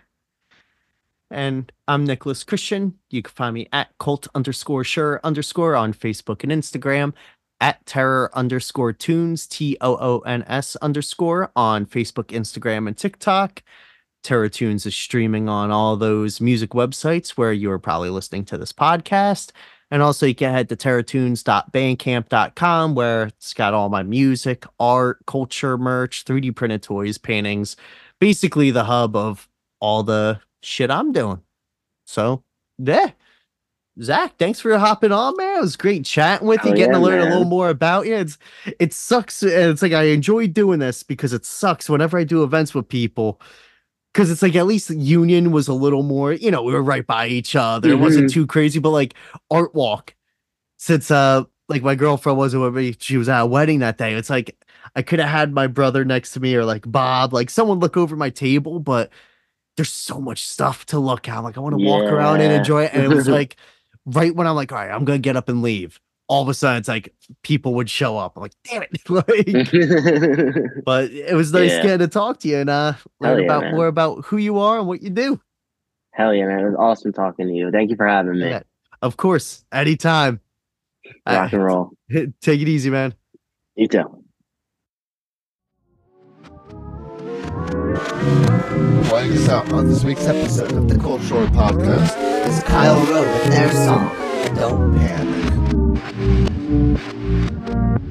A: And I'm Nicholas Christian. You can find me at cult underscore sure underscore on Facebook and Instagram, at terror underscore tunes, T O O N S underscore on Facebook, Instagram, and TikTok. Terror Tunes is streaming on all those music websites where you're probably listening to this podcast. And also, you can head to terror tunes dot bandcamp dot com where it's got all my music, art, culture, merch, three D printed toys, paintings, basically the hub of all the shit I'm doing. So, yeah. Zach, thanks for hopping on, man. It was great chatting with you,
B: Oh
A: getting
B: yeah,
A: to learn a little
B: man.
A: more about you. It's it sucks. It's like I enjoy doing this because it sucks whenever I do events with people. Because it's like at least Union was a little more, you know, we were right by each other. It wasn't
B: Mm-hmm.
A: too crazy, but like Art Walk, since uh like my girlfriend wasn't with me, she was at a wedding that day. It's like I could have had my brother next to me or like Bob, like someone look over my table, but there's so much stuff to look at. I'm like, I want to walk around and
B: Yeah.
A: enjoy it. And it was like right when I'm like, all right, I'm gonna get up and leave. All of a sudden, it's like people would show up. I'm like, damn it. Like, but it was nice
B: Yeah.
A: getting to talk to you and uh learn
B: Hell yeah,
A: about more
B: man.
A: about who you are and what you do.
B: Hell yeah, man. It was awesome talking to you. Thank you for having me.
A: Yeah, of course, anytime. All
B: Rock and
A: right.
B: roll.
A: Take it easy, man.
B: You too.
C: Joining us out on this week's episode of the Cold Shore Podcast is Kyle Rowe with their song, Don't Panic.